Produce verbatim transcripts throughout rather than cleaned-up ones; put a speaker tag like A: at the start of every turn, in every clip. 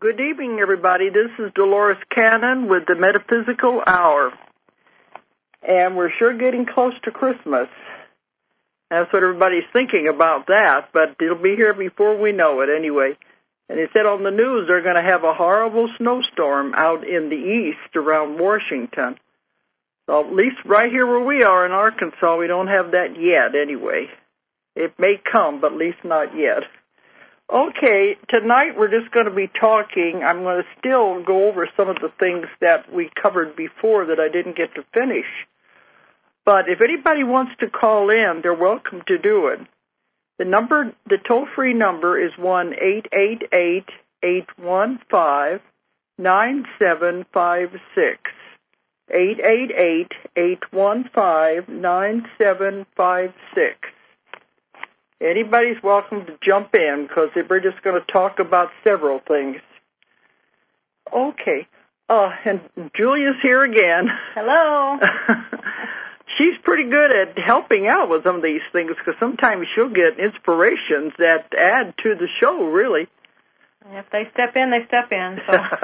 A: Good evening, everybody. This is Dolores Cannon with the Metaphysical Hour. And we're sure getting close to Christmas. That's what everybody's thinking about that, but it'll be here before we know it anyway. And they said on the news they're going to have a horrible snowstorm out in the east around Washington. So at least right here where we are in Arkansas, we don't have that yet anyway. It may come, but at least not yet. Okay, tonight we're just going to be talking. I'm going to still go over some of the things that we covered before that I didn't get to finish. But if anybody wants to call in, they're welcome to do it. The number, the toll-free number is one eight eight eight, eight one five, nine seven five six. eight eight eight, eight one five, nine seven five six. Anybody's welcome to jump in because we're just going to talk about several things. Okay. Uh, and Julia's here again.
B: Hello.
A: She's pretty good at helping out with some of these things because sometimes she'll get inspirations that add to the show, really.
B: If they step in, they step in.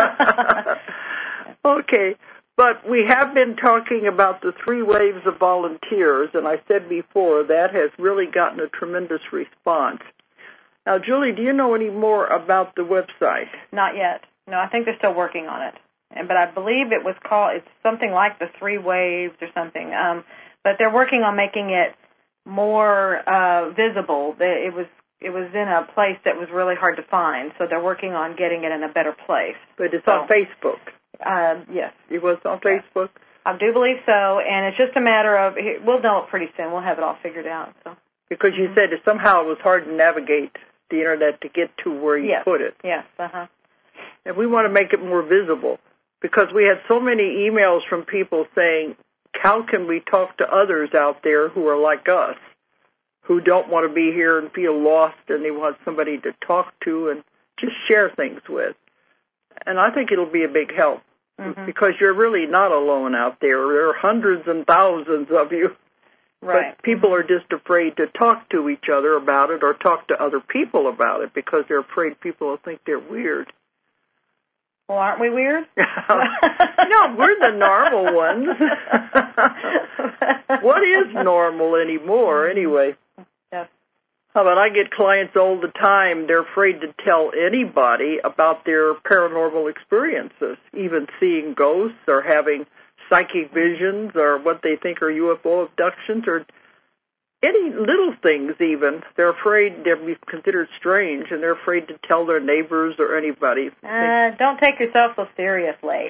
B: So.
A: Okay. But we have been talking about the three waves of volunteers, and I said before that has really gotten a tremendous response. Now, Julie, do you know any more about the website?
B: Not yet. No, I think they're still working on it. And but I believe it was called, it's something like the three waves or something. Um, but they're working on making it more uh, visible. It was it was in a place that was really hard to find, so they're working on getting it in a better place.
A: But it's
B: so,
A: on Facebook.
B: Uh, yes.
A: It was on Facebook?
B: I do believe so, and it's just a matter of, we'll know it pretty soon. We'll have it all figured out. So.
A: Because you mm-hmm. said that somehow it was hard to navigate the Internet to get to where you
B: yes.
A: put it.
B: Yes, uh-huh.
A: And we want to make it more visible because we had so many emails from people saying, how can we talk to others out there who are like us, who don't want to be here and feel lost and they want somebody to talk to and just share things with. And I think it'll be a big help. Mm-hmm. Because you're really not alone out there. There are hundreds and thousands of you.
B: Right.
A: But people
B: mm-hmm.
A: are just afraid to talk to each other about it or talk to other people about it because they're afraid people will think they're weird.
B: Well, aren't we weird?
A: No, we're the normal ones. What is normal anymore, anyway?
B: Yes.
A: How about I get clients all the time, they're afraid to tell anybody about their paranormal experiences, even seeing ghosts or having psychic visions or what they think are U F O abductions or any little things even. They're afraid they'll be considered strange and they're afraid to tell their neighbors or anybody.
B: Uh, don't take yourself so seriously.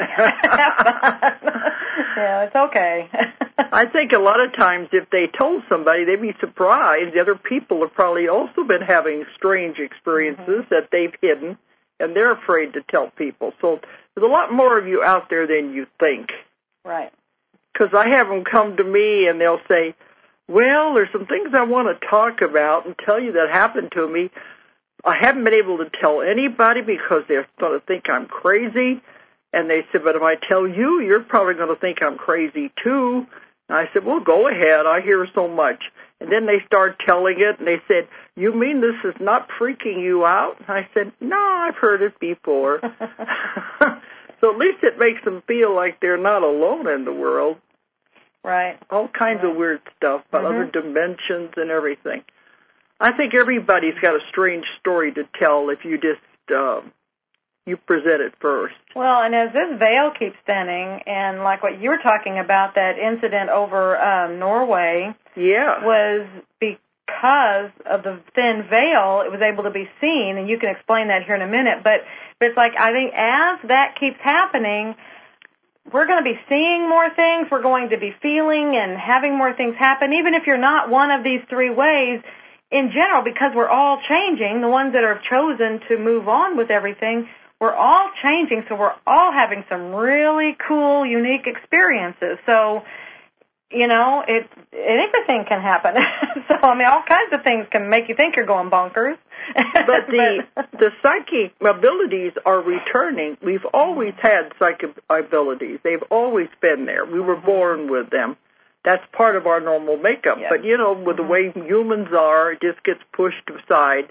B: Yeah, it's okay.
A: I think a lot of times if they told somebody, they'd be surprised. The other people have probably also been having strange experiences mm-hmm. that they've hidden, and they're afraid to tell people. So there's a lot more of you out there than you think.
B: Right.
A: Because I have them come to me, and they'll say, well, there's some things I want to talk about and tell you that happened to me. I haven't been able to tell anybody because they're going to think I'm crazy. And they said, but if I tell you, you're probably going to think I'm crazy too. And I said, well, go ahead. I hear so much. And then they start telling it, and they said, you mean this is not freaking you out? And I said, no, I've heard it before. So at least it makes them feel like they're not alone in the world.
B: Right.
A: All kinds
B: right.
A: of weird stuff about mm-hmm. other dimensions and everything. I think everybody's got a strange story to tell if you just uh, you present it first.
B: Well, and as this veil keeps thinning, and like what you were talking about, that incident over um, Norway
A: yeah.
B: was because of the thin veil, it was able to be seen, and you can explain that here in a minute. But, but it's like I think as that keeps happening, we're going to be seeing more things. We're going to be feeling and having more things happen, even if you're not one of these three ways. In general, because we're all changing, the ones that are chosen to move on with everything, we're all changing, so we're all having some really cool, unique experiences. So, you know, it anything can happen. So, I mean, all kinds of things can make you think you're going bonkers.
A: But the the psychic abilities are returning. We've always had psychic abilities. They've always been there. We were born with them. That's part of our normal makeup. Yep. But, you know, with mm-hmm. the way humans are, it just gets pushed aside.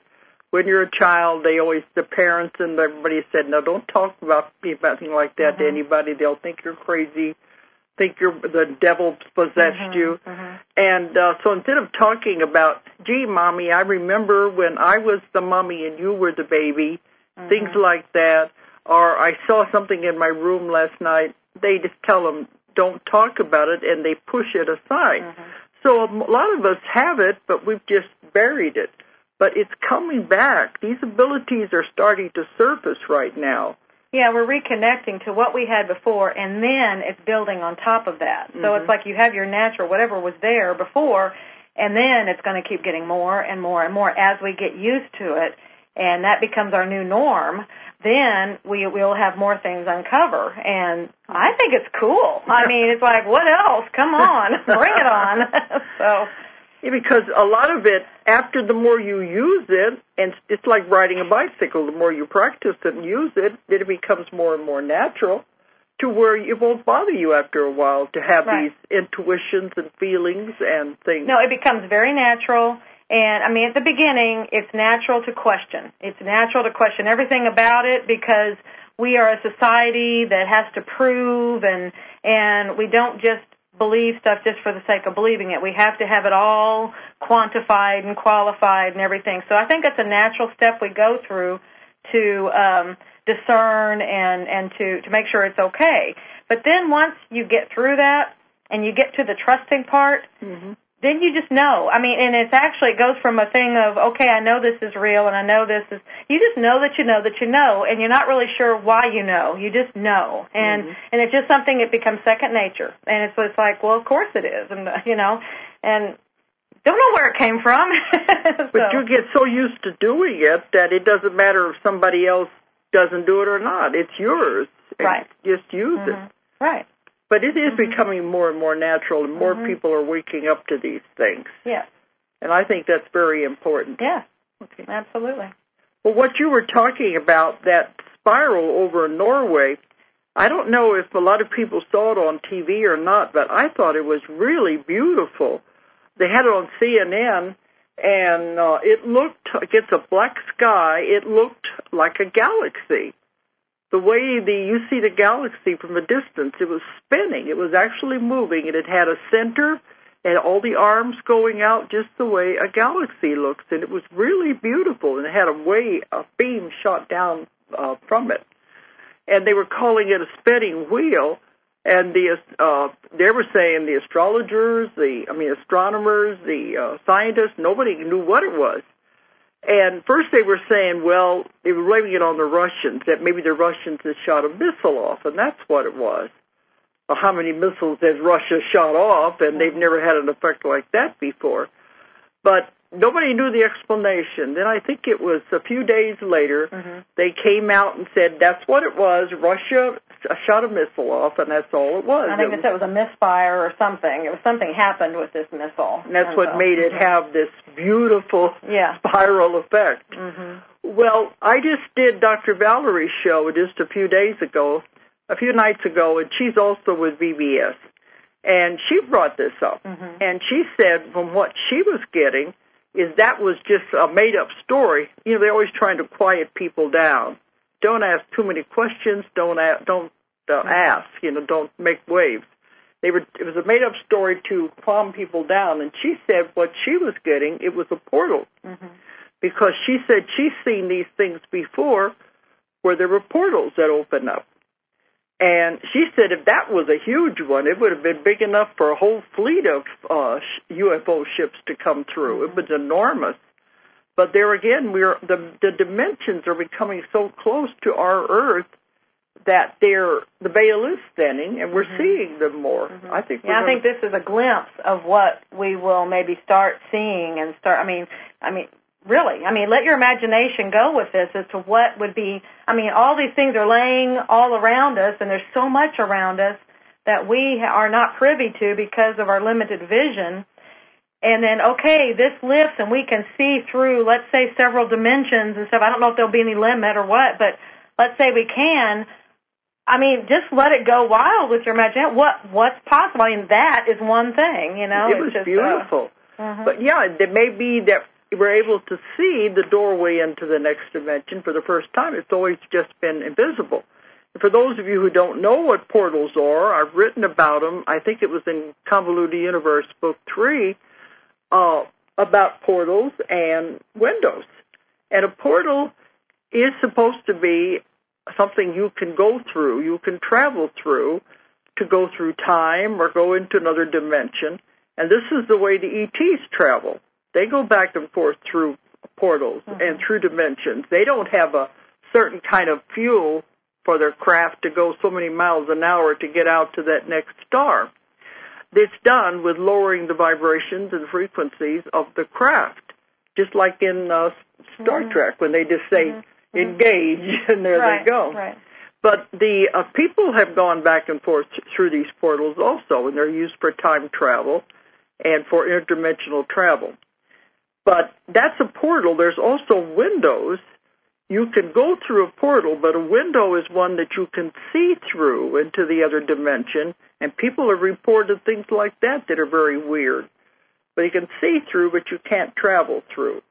A: when you're a child, they always, the parents and everybody said, no, don't talk about anything like that mm-hmm. to anybody. They'll think you're crazy, think you're the devil possessed mm-hmm. you. Mm-hmm. And uh, so instead of talking about, gee, Mommy, I remember when I was the mommy and you were the baby, mm-hmm. things like that, or I saw something in my room last night, they just tell them, don't talk about it, and they push it aside. Mm-hmm. So a lot of us have it, but we've just buried it. But it's coming back. These abilities are starting to surface right now.
B: Yeah, we're reconnecting to what we had before, and then it's building on top of that. So mm-hmm. it's like you have your natural, whatever was there before, and then it's going to keep getting more and more and more as we get used to it, and that becomes our new norm. Then we will have more things uncover, and I think it's cool. I mean, it's like, what else? Come on, bring it on. so...
A: Yeah, because a lot of it, after the more you use it, and it's like riding a bicycle, the more you practice it and use it, it becomes more and more natural to where it won't bother you after a while to have right. these intuitions and feelings and things.
B: No, it becomes very natural. And, I mean, at the beginning, it's natural to question. It's natural to question everything about it because we are a society that has to prove, and and we don't just believe stuff just for the sake of believing it. We have to have it all quantified and qualified and everything. So I think that's a natural step we go through to um, discern and, and to, to make sure it's okay. But then once you get through that and you get to the trusting part, mm-hmm. then you just know. I mean, and it's actually, it goes from a thing of, okay, I know this is real and I know this is, you just know that you know that you know, and you're not really sure why you know. You just know. And mm-hmm. and it's just something, it becomes second nature. And it's, it's like, well, of course it is. And, you know, and don't know where it came from. so.
A: But you get so used to doing it that it doesn't matter if somebody else doesn't do it or not. It's yours.
B: Right.
A: Just use
B: mm-hmm.
A: it.
B: Right.
A: But it is mm-hmm. becoming more and more natural, and more mm-hmm. people are waking up to these things.
B: Yeah.
A: And I think that's very important.
B: Yeah, okay. Absolutely.
A: Well, what you were talking about, that spiral over in Norway, I don't know if a lot of people saw it on T V or not, but I thought it was really beautiful. They had it on C N N, and uh, it looked, against a black sky, it looked like a galaxy. The way the you see the galaxy from a distance, it was spinning. It was actually moving, and it had a center and all the arms going out just the way a galaxy looks. And it was really beautiful, and it had a way, a beam shot down uh, from it. And they were calling it a spinning wheel. And the uh, they were saying the astrologers, the I mean astronomers, the uh, scientists, nobody knew what it was. And first they were saying, well, they were blaming it on the Russians, that maybe the Russians had shot a missile off, and that's what it was. Well, how many missiles has Russia shot off, and they've never had an effect like that before. But nobody knew the explanation. Then I think it was a few days later, mm-hmm. they came out and said that's what it was. Russia shot a missile off, and that's all it was.
B: I think they said it was a misfire or something. It was something happened with this missile.
A: And that's and what so. made it have this beautiful
B: yeah.
A: spiral effect.
B: Mm-hmm.
A: Well, I just did Doctor Valerie's show just a few days ago, a few nights ago, and she's also with V B S. And she brought this up, mm-hmm. and she said from what she was getting is that was just a made-up story. You know, they're always trying to quiet people down. Don't ask too many questions. Don't ask, don't uh, ask. You know, don't make waves. They were. It was a made-up story to calm people down. And she said what she was getting, it was a portal, mm-hmm. because she said she's seen these things before, where there were portals that open up. And she said if that was a huge one, it would have been big enough for a whole fleet of uh, U F O ships to come through. Mm-hmm. It was enormous. But there again, we're the the dimensions are becoming so close to our Earth that they're the veil is thinning, and we're mm-hmm. seeing them more. Mm-hmm. I think.
B: Yeah, I think this is a glimpse of what we will maybe start seeing and start. I mean, I mean, really, I mean, let your imagination go with this as to what would be. I mean, all these things are laying all around us, and there's so much around us that we are not privy to because of our limited vision. And then, okay, this lifts and we can see through, let's say, several dimensions and stuff. I don't know if there'll be any limit or what, but let's say we can. I mean, just let it go wild with your imagination. What what's possible? I mean, that is one thing, you know.
A: It was
B: it's just,
A: beautiful.
B: Uh, uh-huh.
A: But, yeah, there may be that we're able to see the doorway into the next dimension for the first time. It's always just been invisible. And for those of you who don't know what portals are, I've written about them. I think it was in Convoluted Universe, Book three, uh, about portals and windows. And a portal is supposed to be something you can go through, you can travel through, to go through time or go into another dimension. And this is the way the E Ts travel. They go back and forth through portals mm-hmm. and through dimensions. They don't have a certain kind of fuel for their craft to go so many miles an hour to get out to that next star. It's done with lowering the vibrations and frequencies of the craft, just like in uh, Star mm-hmm. Trek when they just say, mm-hmm. engage, and there
B: right,
A: they go.
B: Right.
A: But the uh, people have gone back and forth through these portals also, and they're used for time travel and for interdimensional travel. But that's a portal. There's also windows. You can go through a portal, but a window is one that you can see through into the other dimension, and people have reported things like that that are very weird. But you can see through, but you can't travel through.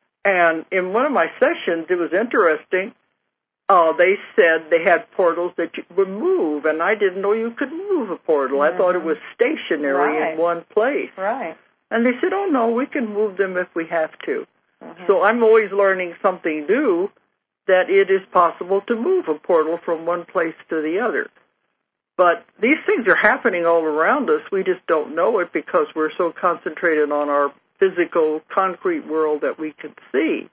A: And in one of my sessions, it was interesting. Uh, they said they had portals that you would move, and I didn't know you could move a portal. Mm-hmm. I thought it was stationary
B: right.
A: in one place.
B: Right.
A: And they said, oh, no, we can move them if we have to.
B: Mm-hmm.
A: So I'm always learning something new, that it is possible to move a portal from one place to the other. But these things are happening all around us. We just don't know it because we're so concentrated on our physical, concrete world that we can see.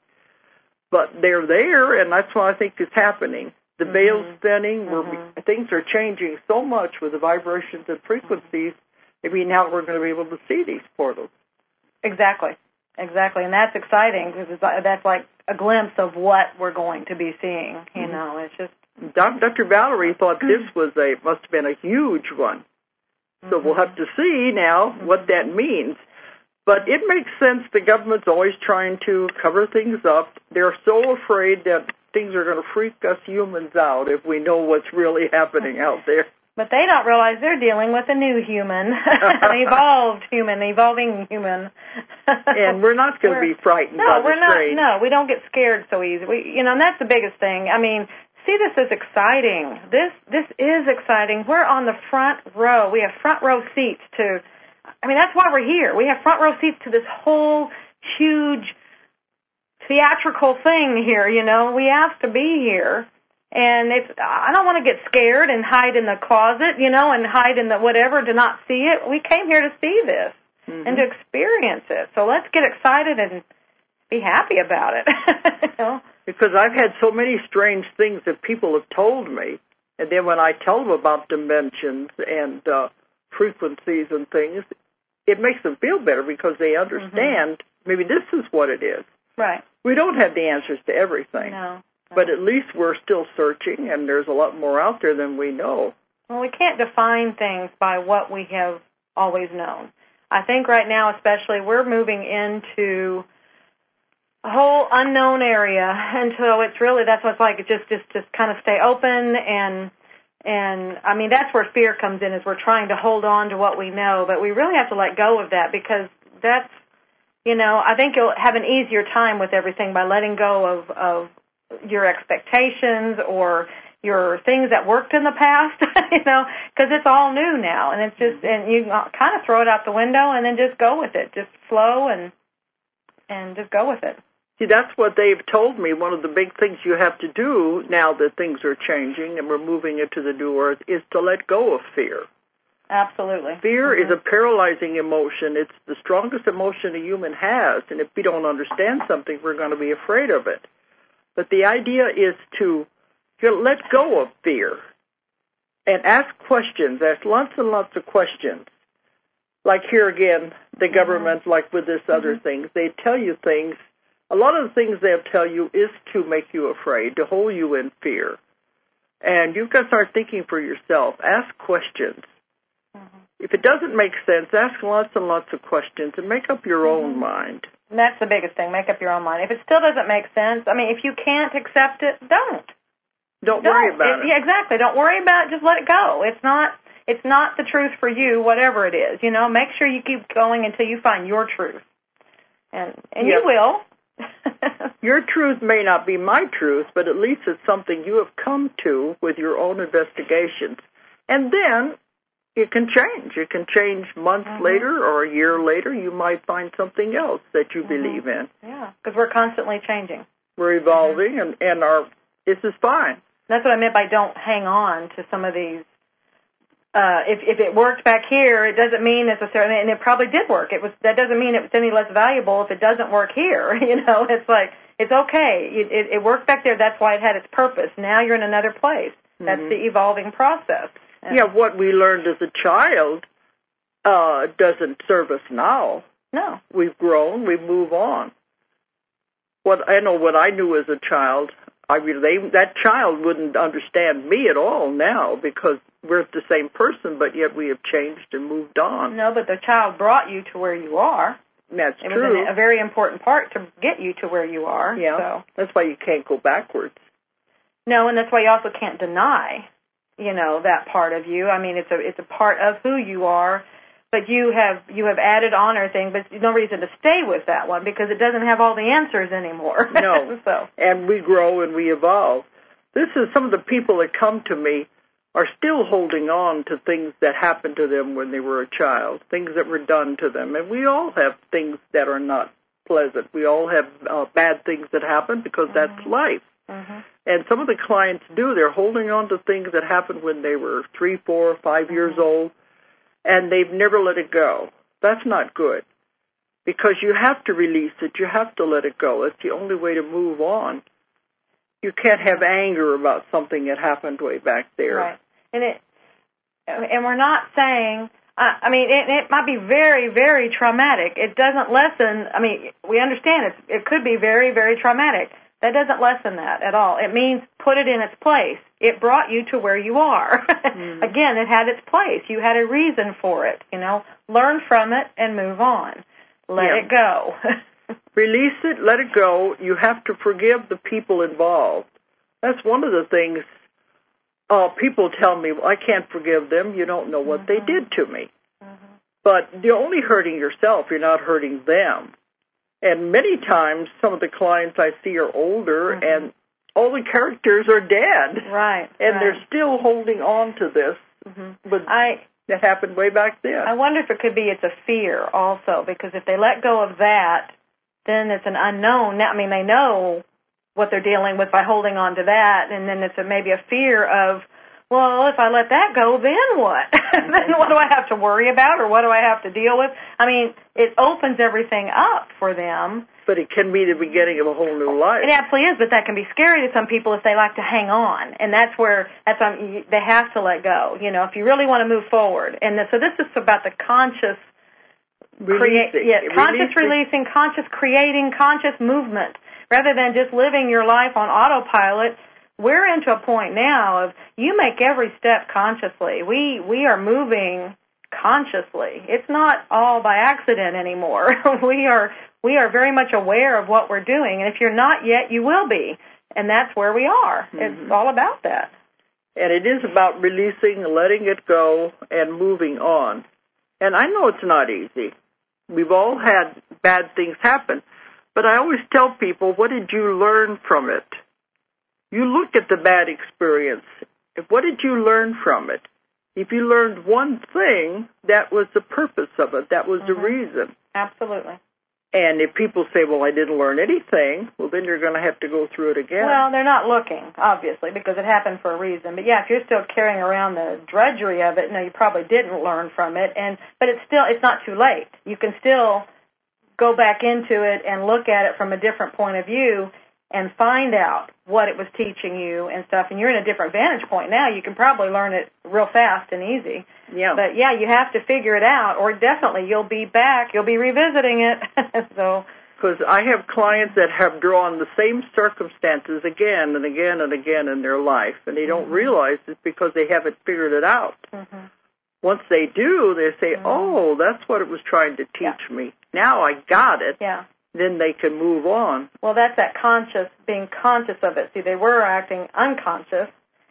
A: But they're there, and that's what I think is happening. The mm-hmm. veil's thinning.
B: Mm-hmm.
A: We're, things are changing so much with the vibrations and frequencies. Maybe now we're going to be able to see these portals.
B: Exactly. Exactly. And that's exciting because that's like a glimpse of what we're going to be seeing. You mm-hmm. know, it's just...
A: Doctor Valerie thought this was a, must have been a huge one. So mm-hmm. we'll have to see now what that means. But it makes sense. The government's always trying to cover things up. They're so afraid that things are going to freak us humans out if we know what's really happening out there.
B: But they don't realize they're dealing with a new human, an evolved human, evolving human.
A: And we're not going to be frightened
B: no,
A: by the
B: we're not.
A: strange.
B: No, we don't get scared so easy. We, you know, and that's the biggest thing. I mean, see this as exciting. This this is exciting. We're on the front row. We have front row seats to. I mean, that's why we're here. We have front row seats to this whole huge theatrical thing here, you know. We have to be here. And it's, I don't want to get scared and hide in the closet, you know, and hide in the whatever to not see it. We came here to see this mm-hmm. and to experience it. So let's get excited and be happy about it. You know?
A: Because I've had so many strange things that people have told me. And then when I tell them about dimensions and uh, frequencies and things, it makes them feel better because they understand mm-hmm. maybe this is what it is.
B: Right.
A: We don't have the answers to everything.
B: No.
A: But at least we're still searching, and there's a lot more out there than we know.
B: Well, we can't define things by what we have always known. I think right now, especially, we're moving into a whole unknown area, and so it's really, that's what it's like, just, just, just kind of stay open, and, and, I mean, that's where fear comes in, is we're trying to hold on to what we know, but we really have to let go of that, because that's, you know, I think you'll have an easier time with everything by letting go of, of your expectations or your things that worked in the past, you know, because it's all new now, and it's just, and you kind of throw it out the window and then just go with it, just flow and and just go with it.
A: See, that's what they've told me. One of the big things you have to do now that things are changing and we're moving into the new earth is to let go of fear.
B: Absolutely.
A: Fear
B: mm-hmm.
A: is a paralyzing emotion. It's the strongest emotion a human has, and if we don't understand something, we're going to be afraid of it. But the idea is to let go of fear and ask questions, ask lots and lots of questions. Like here again, the government, mm-hmm. like with this other mm-hmm. things, they tell you things. A lot of the things they'll tell you is to make you afraid, to hold you in fear. And you've got to start thinking for yourself. Ask questions. Mm-hmm. If it doesn't make sense, ask lots and lots of questions and make up your mm-hmm. own mind.
B: And that's the biggest thing, make up your own mind. If it still doesn't make sense, I mean, if you can't accept it, don't.
A: Don't, don't. worry about it, it.
B: Yeah, exactly. Don't worry about it. Just let it go. It's not it's not the truth for you, whatever it is. You know, make sure you keep going until you find your truth. And and
A: Yep.
B: you will.
A: Your truth may not be my truth, but at least it's something you have come to with your own investigations. And then it can change. It can change months
B: mm-hmm.
A: later or a year later. You might find something else that you
B: mm-hmm.
A: believe in.
B: Yeah, because we're constantly changing.
A: We're evolving, mm-hmm. and, and our this is fine.
B: That's what I meant by don't hang on to some of these. Uh, if if it worked back here, it doesn't mean necessarily, and it probably did work. It was that doesn't mean it's any less valuable if it doesn't work here. You know, it's like it's okay. It, it, it worked back there. That's why it had its purpose. Now you're in another place. That's mm-hmm. the evolving process. And
A: yeah, what we learned as a child uh, doesn't serve us now.
B: No,
A: we've grown. We move on. What I know, what I knew as a child, I mean, they, that child wouldn't understand me at all now because we're the same person, but yet we have changed and moved on.
B: No, but the child brought you to where you are.
A: That's
B: it
A: true.
B: It was a very important part to get you to where you are.
A: Yeah,
B: so.
A: That's why you can't go backwards.
B: No, and that's why you also can't deny, you know, that part of you. I mean, it's a it's a part of who you are, but you have you have added on or thing, but there's no reason to stay with that one because it doesn't have all the answers anymore.
A: No,
B: so.
A: And we grow and we evolve. This is some of the people that come to me are still holding on to things that happened to them when they were a child, things that were done to them. And we all have things that are not pleasant. We all have uh, bad things that happen because mm-hmm. that's life.
B: Mm-hmm.
A: And some of the clients do. They're holding on to things that happened when they were three, four, five mm-hmm. years old, and they've never let it go. That's not good because you have to release it. You have to let it go. It's the only way to move on. You can't have anger about something that happened way back there.
B: Right. And it, and we're not saying, uh, I mean, it, it might be very, very traumatic. It doesn't lessen, I mean, we understand it, it could be very, very traumatic. That doesn't lessen that at all. It means put it in its place. It brought you to where you are. Mm. Again, it had its place. You had a reason for it, you know. Learn from it and move on. Let
A: yeah.
B: it go.
A: Release it, let it go. You have to forgive the people involved. That's one of the things uh, people tell me, well, I can't forgive them. You don't know what mm-hmm. they did to me. Mm-hmm. But you're only hurting yourself. You're not hurting them. And many times some of the clients I see are older mm-hmm. and all the characters are dead.
B: Right.
A: And
B: right.
A: they're still holding on to this. Mm-hmm. But I, that happened way back then.
B: I wonder if it could be it's a fear also, because if they let go of that, then it's an unknown. I mean, they know what they're dealing with by holding on to that, and then it's a, maybe a fear of, well, if I let that go, then what? Then what do I have to worry about, or what do I have to deal with? I mean, it opens everything up for them.
A: But it can be the beginning of a whole new life.
B: It absolutely is, but that can be scary to some people if they like to hang on, and that's where that's why they have to let go. You know, if you really want to move forward, and so this is about the conscious.
A: Releasing.
B: Create, yes, conscious releasing, conscious creating, conscious movement. Rather than just living your life on autopilot, we're into a point now of you make every step consciously. We we are moving consciously. It's not all by accident anymore. we are we are very much aware of what we're doing, and if you're not yet, you will be. And that's where we are. Mm-hmm. It's all about that.
A: And it is about releasing, letting it go, and moving on. And I know it's not easy. We've all had bad things happen. But I always tell people, what did you learn from it? You look at the bad experience. What did you learn from it? If you learned one thing, that was the purpose of it. That was mm-hmm. the reason.
B: Absolutely.
A: And if people say, well, I didn't learn anything, well, then you're going to have to go through it again.
B: Well, they're not looking, obviously, because it happened for a reason. But, yeah, if you're still carrying around the drudgery of it, no, you probably didn't learn from it. And But it's still, it's not too late. You can still go back into it and look at it from a different point of view and find out what it was teaching you and stuff. And you're in a different vantage point now. You can probably learn it real fast and easy.
A: Yeah.
B: But, yeah, you have to figure it out, or definitely you'll be back. You'll be revisiting it. So,
A: because I have clients that have drawn the same circumstances again and again and again in their life, and they don't mm-hmm. realize it's because they haven't figured it out. Mm-hmm. Once they do, they say, mm-hmm. oh, that's what it was trying to teach yeah. me. Now I got it.
B: Yeah.
A: Then they can move on.
B: Well, that's that conscious, being conscious of it. See, they were acting unconscious.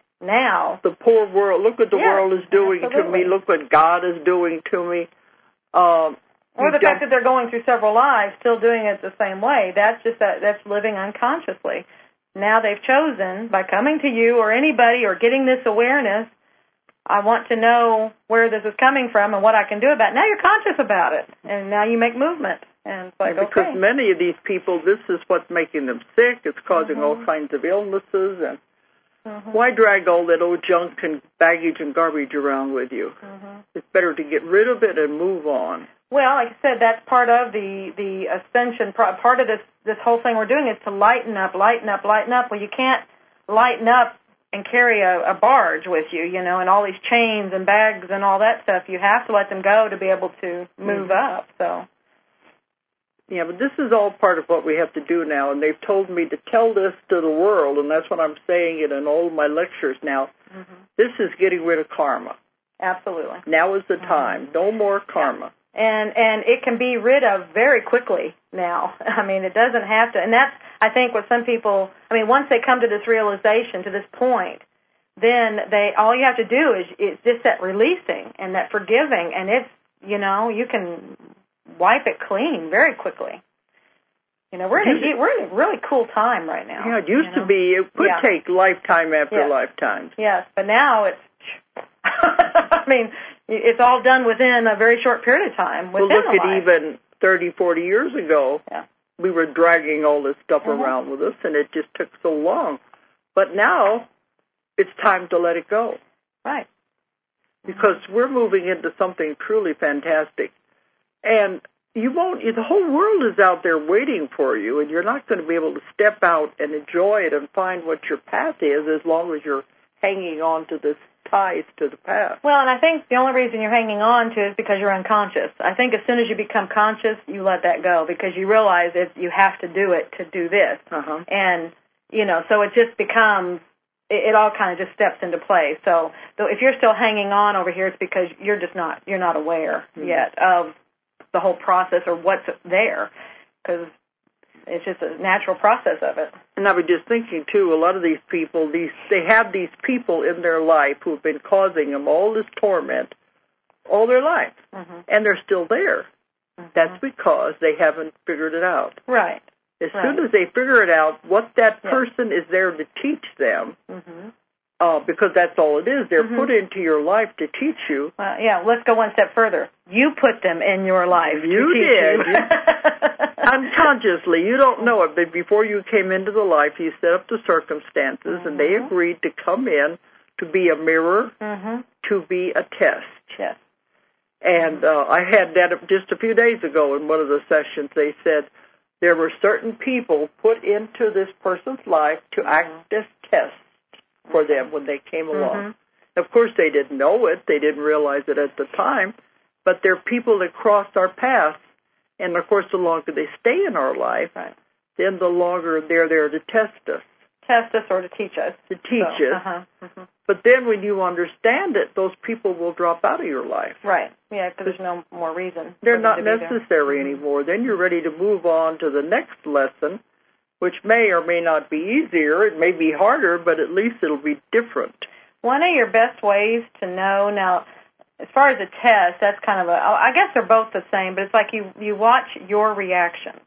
B: Now,
A: the poor world, look what the
B: yeah,
A: world is doing
B: absolutely.
A: to me. Look what God is doing to me. Um,
B: Or the fact that they're going through several lives, still doing it the same way. That's just that, that's living unconsciously. Now they've chosen, by coming to you or anybody or getting this awareness, I want to know where this is coming from and what I can do about it. Now you're conscious about it, and now you make movement. And it's like,
A: and because
B: okay.
A: many of these people, this is what's making them sick. It's causing
B: mm-hmm.
A: all kinds of illnesses. And
B: mm-hmm.
A: why drag all that old junk and baggage and garbage around with you?
B: Mm-hmm.
A: It's better to get rid of it and move on.
B: Well, like I said, that's part of the, the ascension. Part of this, this whole thing we're doing is to lighten up, lighten up, lighten up. Well, you can't lighten up and carry a, a barge with you, you know, and all these chains and bags and all that stuff. You have to let them go to be able to move mm-hmm. up. So,
A: yeah, but this is all part of what we have to do now, and they've told me to tell this to the world, and that's what I'm saying it in all of my lectures now.
B: Mm-hmm.
A: This is getting rid of karma.
B: Absolutely.
A: Now is the
B: mm-hmm.
A: time. No more karma.
B: Yeah. And and it can be rid of very quickly now. I mean, it doesn't have to. And that's, I think, what some people, I mean, once they come to this realization, to this point, then they, all you have to do is, is just that releasing and that forgiving. And it's, you know, you can wipe it clean very quickly. You know, we're in a, we're in a really cool time right now.
A: Yeah, it used
B: you know?
A: to be, it could
B: yeah.
A: take lifetime after
B: yes.
A: lifetime.
B: Yes, but now it's, I mean, it's all done within a very short period of time.
A: Well, look
B: at
A: life. Even thirty, forty years ago,
B: yeah.
A: we were dragging all this stuff
B: mm-hmm.
A: around with us, and it just took so long. But now, it's time to let it go.
B: Right.
A: Because mm-hmm. we're moving into something truly fantastic. And you won't, the whole world is out there waiting for you, and you're not going to be able to step out and enjoy it and find what your path is as long as you're hanging on to this ties to the past.
B: Well, and I think the only reason you're hanging on to it is because you're unconscious. I think as soon as you become conscious, you let that go because you realize that you have to do it to do this.
A: Uh-huh.
B: And, you know, so it just becomes, it, it all kind of just steps into place. So though if you're still hanging on over here, it's because you're just not, you're not aware mm-hmm. yet of the whole process or what's there because it's just a natural process of it.
A: And I was just thinking, too, a lot of these people, these they have these people in their life who have been causing them all this torment all their life,
B: mm-hmm.
A: and they're still there. Mm-hmm. That's because they haven't figured it out.
B: Right.
A: As
B: right.
A: soon as they figure it out, what that person yeah. is there to teach them,
B: mm-hmm.
A: uh, because that's all it is. They're
B: mm-hmm.
A: put into your life to teach you.
B: Well, yeah, let's go one step further. You put them in your life
A: you
B: to teach
A: did.
B: you.
A: Unconsciously, you don't know it, but before you came into the life, you set up the circumstances,
B: mm-hmm.
A: and they agreed to come in to be a mirror,
B: mm-hmm.
A: to be a test.
B: Yes.
A: And uh, I had that just a few days ago in one of the sessions. They said there were certain people put into this person's life to act
B: mm-hmm.
A: as tests for them when they came along.
B: Mm-hmm.
A: Of course, they didn't know it. They didn't realize it at the time. But they're people that crossed our paths. And, of course, the longer they stay in our life,
B: right.
A: then the longer they're there to test us.
B: Test us or to teach us.
A: To teach
B: so,
A: us.
B: Uh-huh. Mm-hmm.
A: But then when you understand it, those people will drop out of your life.
B: Right. Yeah, because there's no more reason.
A: They're not
B: necessary
A: there. anymore. Then you're ready to move on to the next lesson, which may or may not be easier. It may be harder, but at least it'll be different.
B: One of your best ways to know, now, as far as a test, that's kind of a, I guess they're both the same, but it's like you, you watch your reactions.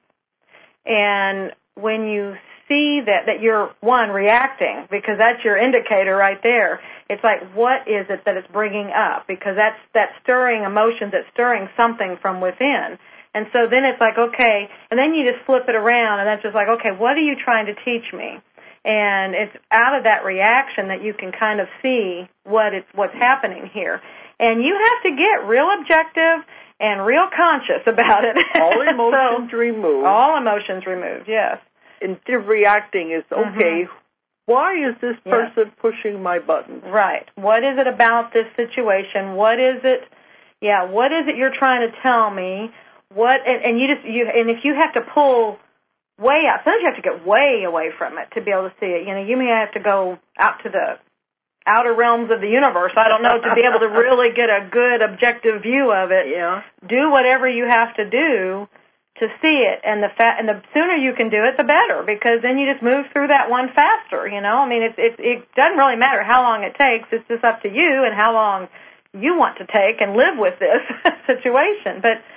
B: And when you see that, that you're, one, reacting, because that's your indicator right there, it's like, what is it that it's bringing up? Because that's, that's stirring emotions, that's stirring something from within. And so then it's like, okay, and then you just flip it around, and that's just like, okay, what are you trying to teach me? And it's out of that reaction that you can kind of see what it's, what's happening here. And you have to get real objective and real conscious about it.
A: All emotions
B: so,
A: removed.
B: All emotions removed, yes.
A: Instead of reacting is, okay, mm-hmm. why is this person yes. pushing my buttons?
B: Right. What is it about this situation? What is it, yeah, what is it you're trying to tell me? What, and, and you just, you, and if you have to pull way out, sometimes you have to get way away from it to be able to see it. You know, you may have to go out to the outer realms of the universe, I don't know, to be able to really get a good objective view of it.
A: Yeah.
B: Do whatever you have to do to see it, and the fa- and the sooner you can do it, the better, because then you just move through that one faster, you know? I mean, it's, it, it doesn't really matter how long it takes. It's just up to you and how long you want to take and live with this situation. But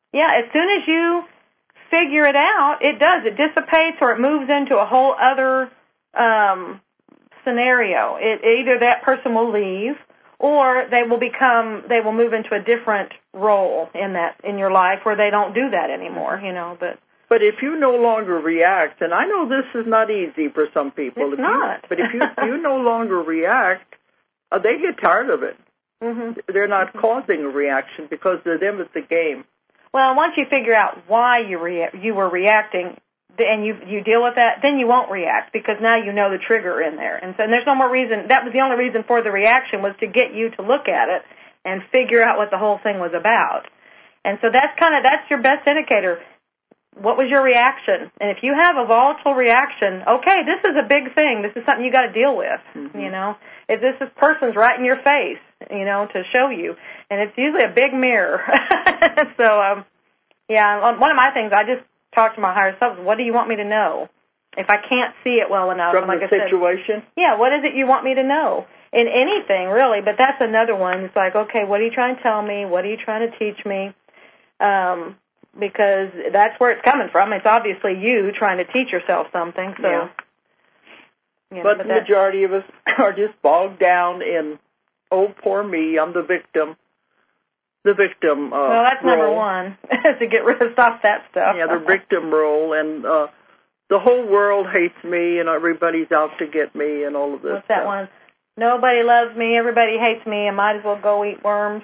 B: Yeah, as soon as you figure it out, it does. It dissipates or it moves into a whole other um, scenario. It, either that person will leave or they will become, they will move into a different role in that, in your life where they don't do that anymore, you know, but.
A: But if you no longer react, and I know this is not easy for some people.
B: It's
A: if
B: not.
A: You, but if you, you no longer react, uh, they get tired of it.
B: Mm-hmm.
A: They're not causing a reaction because to them it's a game.
B: Well, once you figure out why you rea- you were reacting and you you deal with that, then you won't react because now you know the trigger in there. And so and there's no more reason. That was the only reason for the reaction was to get you to look at it and figure out what the whole thing was about. And so that's kind of, that's your best indicator. What was your reaction? And if you have a volatile reaction, okay, this is a big thing. This is something you got to deal with, mm-hmm. you know. If this is person's right in your face, you know, to show you. And it's usually a big mirror. so, um, yeah, one of my things, I just talk to my higher self, what do you want me to know? If I can't see it well enough.
A: From
B: like
A: the
B: I
A: situation?
B: Said, yeah, what is it you want me to know? In anything, really, but that's another one. It's like, okay, what are you trying to tell me? What are you trying to teach me? Um, because that's where it's coming from. It's obviously you trying to teach yourself something. So,
A: yeah.
B: You know,
A: but,
B: but
A: the majority of us are just bogged down in, oh, poor me, I'm the victim. The victim uh,
B: Well, that's
A: role.
B: number one, to get rid of stop that stuff.
A: Yeah, the victim role, and uh, the whole world hates me, and everybody's out to get me, and all of this
B: What's that
A: stuff.
B: one? Nobody loves me, everybody hates me, I might as well go eat worms.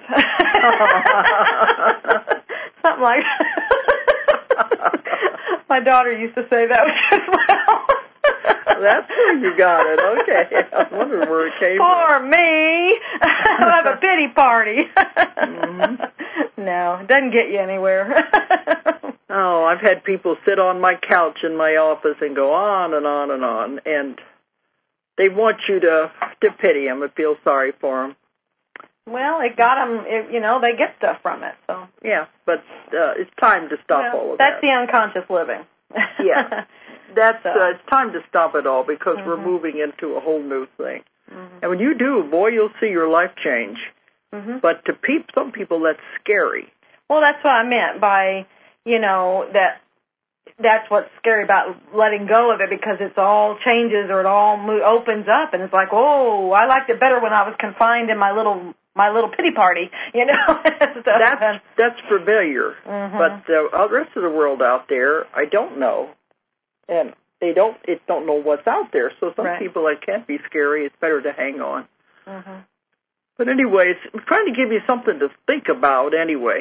B: Something like that. My daughter used to say that as well.
A: That's where you got it. Okay. I was wondering where it came
B: Poor
A: from.
B: me. I'll have a pity party.
A: Mm-hmm.
B: No, it doesn't get you anywhere.
A: Oh, I've had people sit on my couch in my office and go on and on and on, and they want you to to pity them and feel sorry for them.
B: Well, it got them, it, you know, they get stuff from it. So
A: Yeah, but uh, it's time to stop
B: well,
A: all of
B: that's
A: that.
B: That's the unconscious living.
A: Yeah. That's
B: so.
A: uh, it's time to stop it all because
B: Mm-hmm.
A: we're moving into a whole new thing.
B: Mm-hmm.
A: And when you do, boy, you'll see your life change.
B: Mm-hmm.
A: But to pe- some people, that's scary.
B: Well, that's what I meant by, you know, that that's what's scary about letting go of it because it's all changes or it all mo- opens up and it's like, oh, I liked it better when I was confined in my little my little pity party, you know.
A: that's that's familiar.
B: Mm-hmm.
A: But the rest of the world out there, I don't know. And they don't it don't know what's out there. So some
B: right.
A: people, it can't be scary. It's better to hang on.
B: Mm-hmm.
A: But anyway, it's, I'm trying to give you something to think about anyway.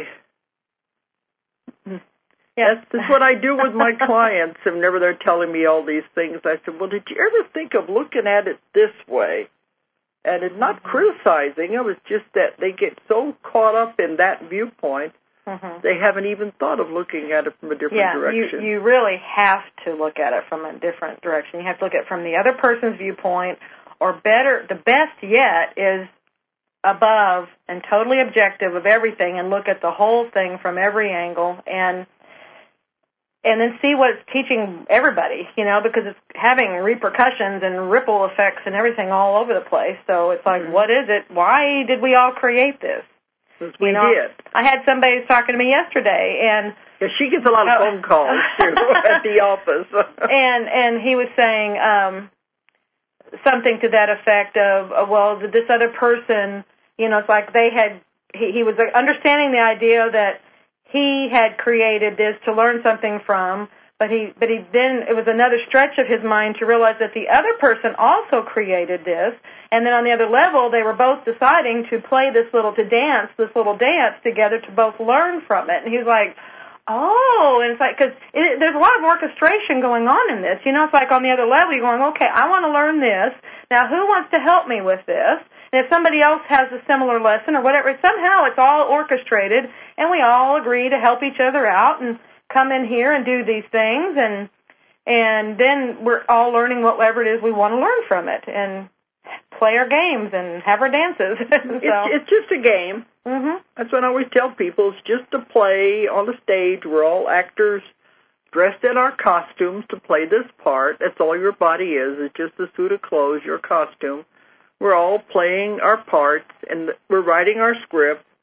B: Yes.
A: That's, that's what I do with my clients. And whenever they're telling me all these things, I said, well, did you ever think of looking at it this way? And it's not mm-hmm. criticizing. It was just that they get so caught up in that viewpoint, mm-hmm. they haven't even thought of looking at it from a different
B: yeah,
A: direction.
B: You, you really have to look at it from a different direction. You have to look at it from the other person's viewpoint, or better, the best yet is above and totally objective of everything and look at the whole thing from every angle and and then see what it's teaching everybody, you know, because it's having repercussions and ripple effects and everything all over the place. So it's like, mm-hmm. what is it? Why did we all create this?
A: We
B: you know,
A: did.
B: I had somebody talking to me yesterday, and
A: yeah, she gets a lot of phone calls too at the office.
B: and and he was saying um, something to that effect of, uh, well, this other person, you know, it's like they had. He, he was understanding the idea that he had created this to learn something from, but he but he then it was another stretch of his mind to realize that the other person also created this, and then on the other level they were both deciding to play this little to dance this little dance together to both learn from it. And he was like, oh, and it's like because it, there's a lot of orchestration going on in this. You know, it's like on the other level you're going, okay, I want to learn this. Now who wants to help me with this? And if somebody else has a similar lesson or whatever, somehow it's all orchestrated, and we all agree to help each other out and come in here and do these things, and and then we're all learning whatever it is we want to learn from it, and play our games and have our dances. so.
A: it's, it's just a game.
B: Mm-hmm.
A: That's what I always tell people. It's just a play on the stage. We're all actors dressed in our costumes to play this part. That's all your body is. It's just a suit of clothes, your costume. We're all playing our parts, and we're writing our script,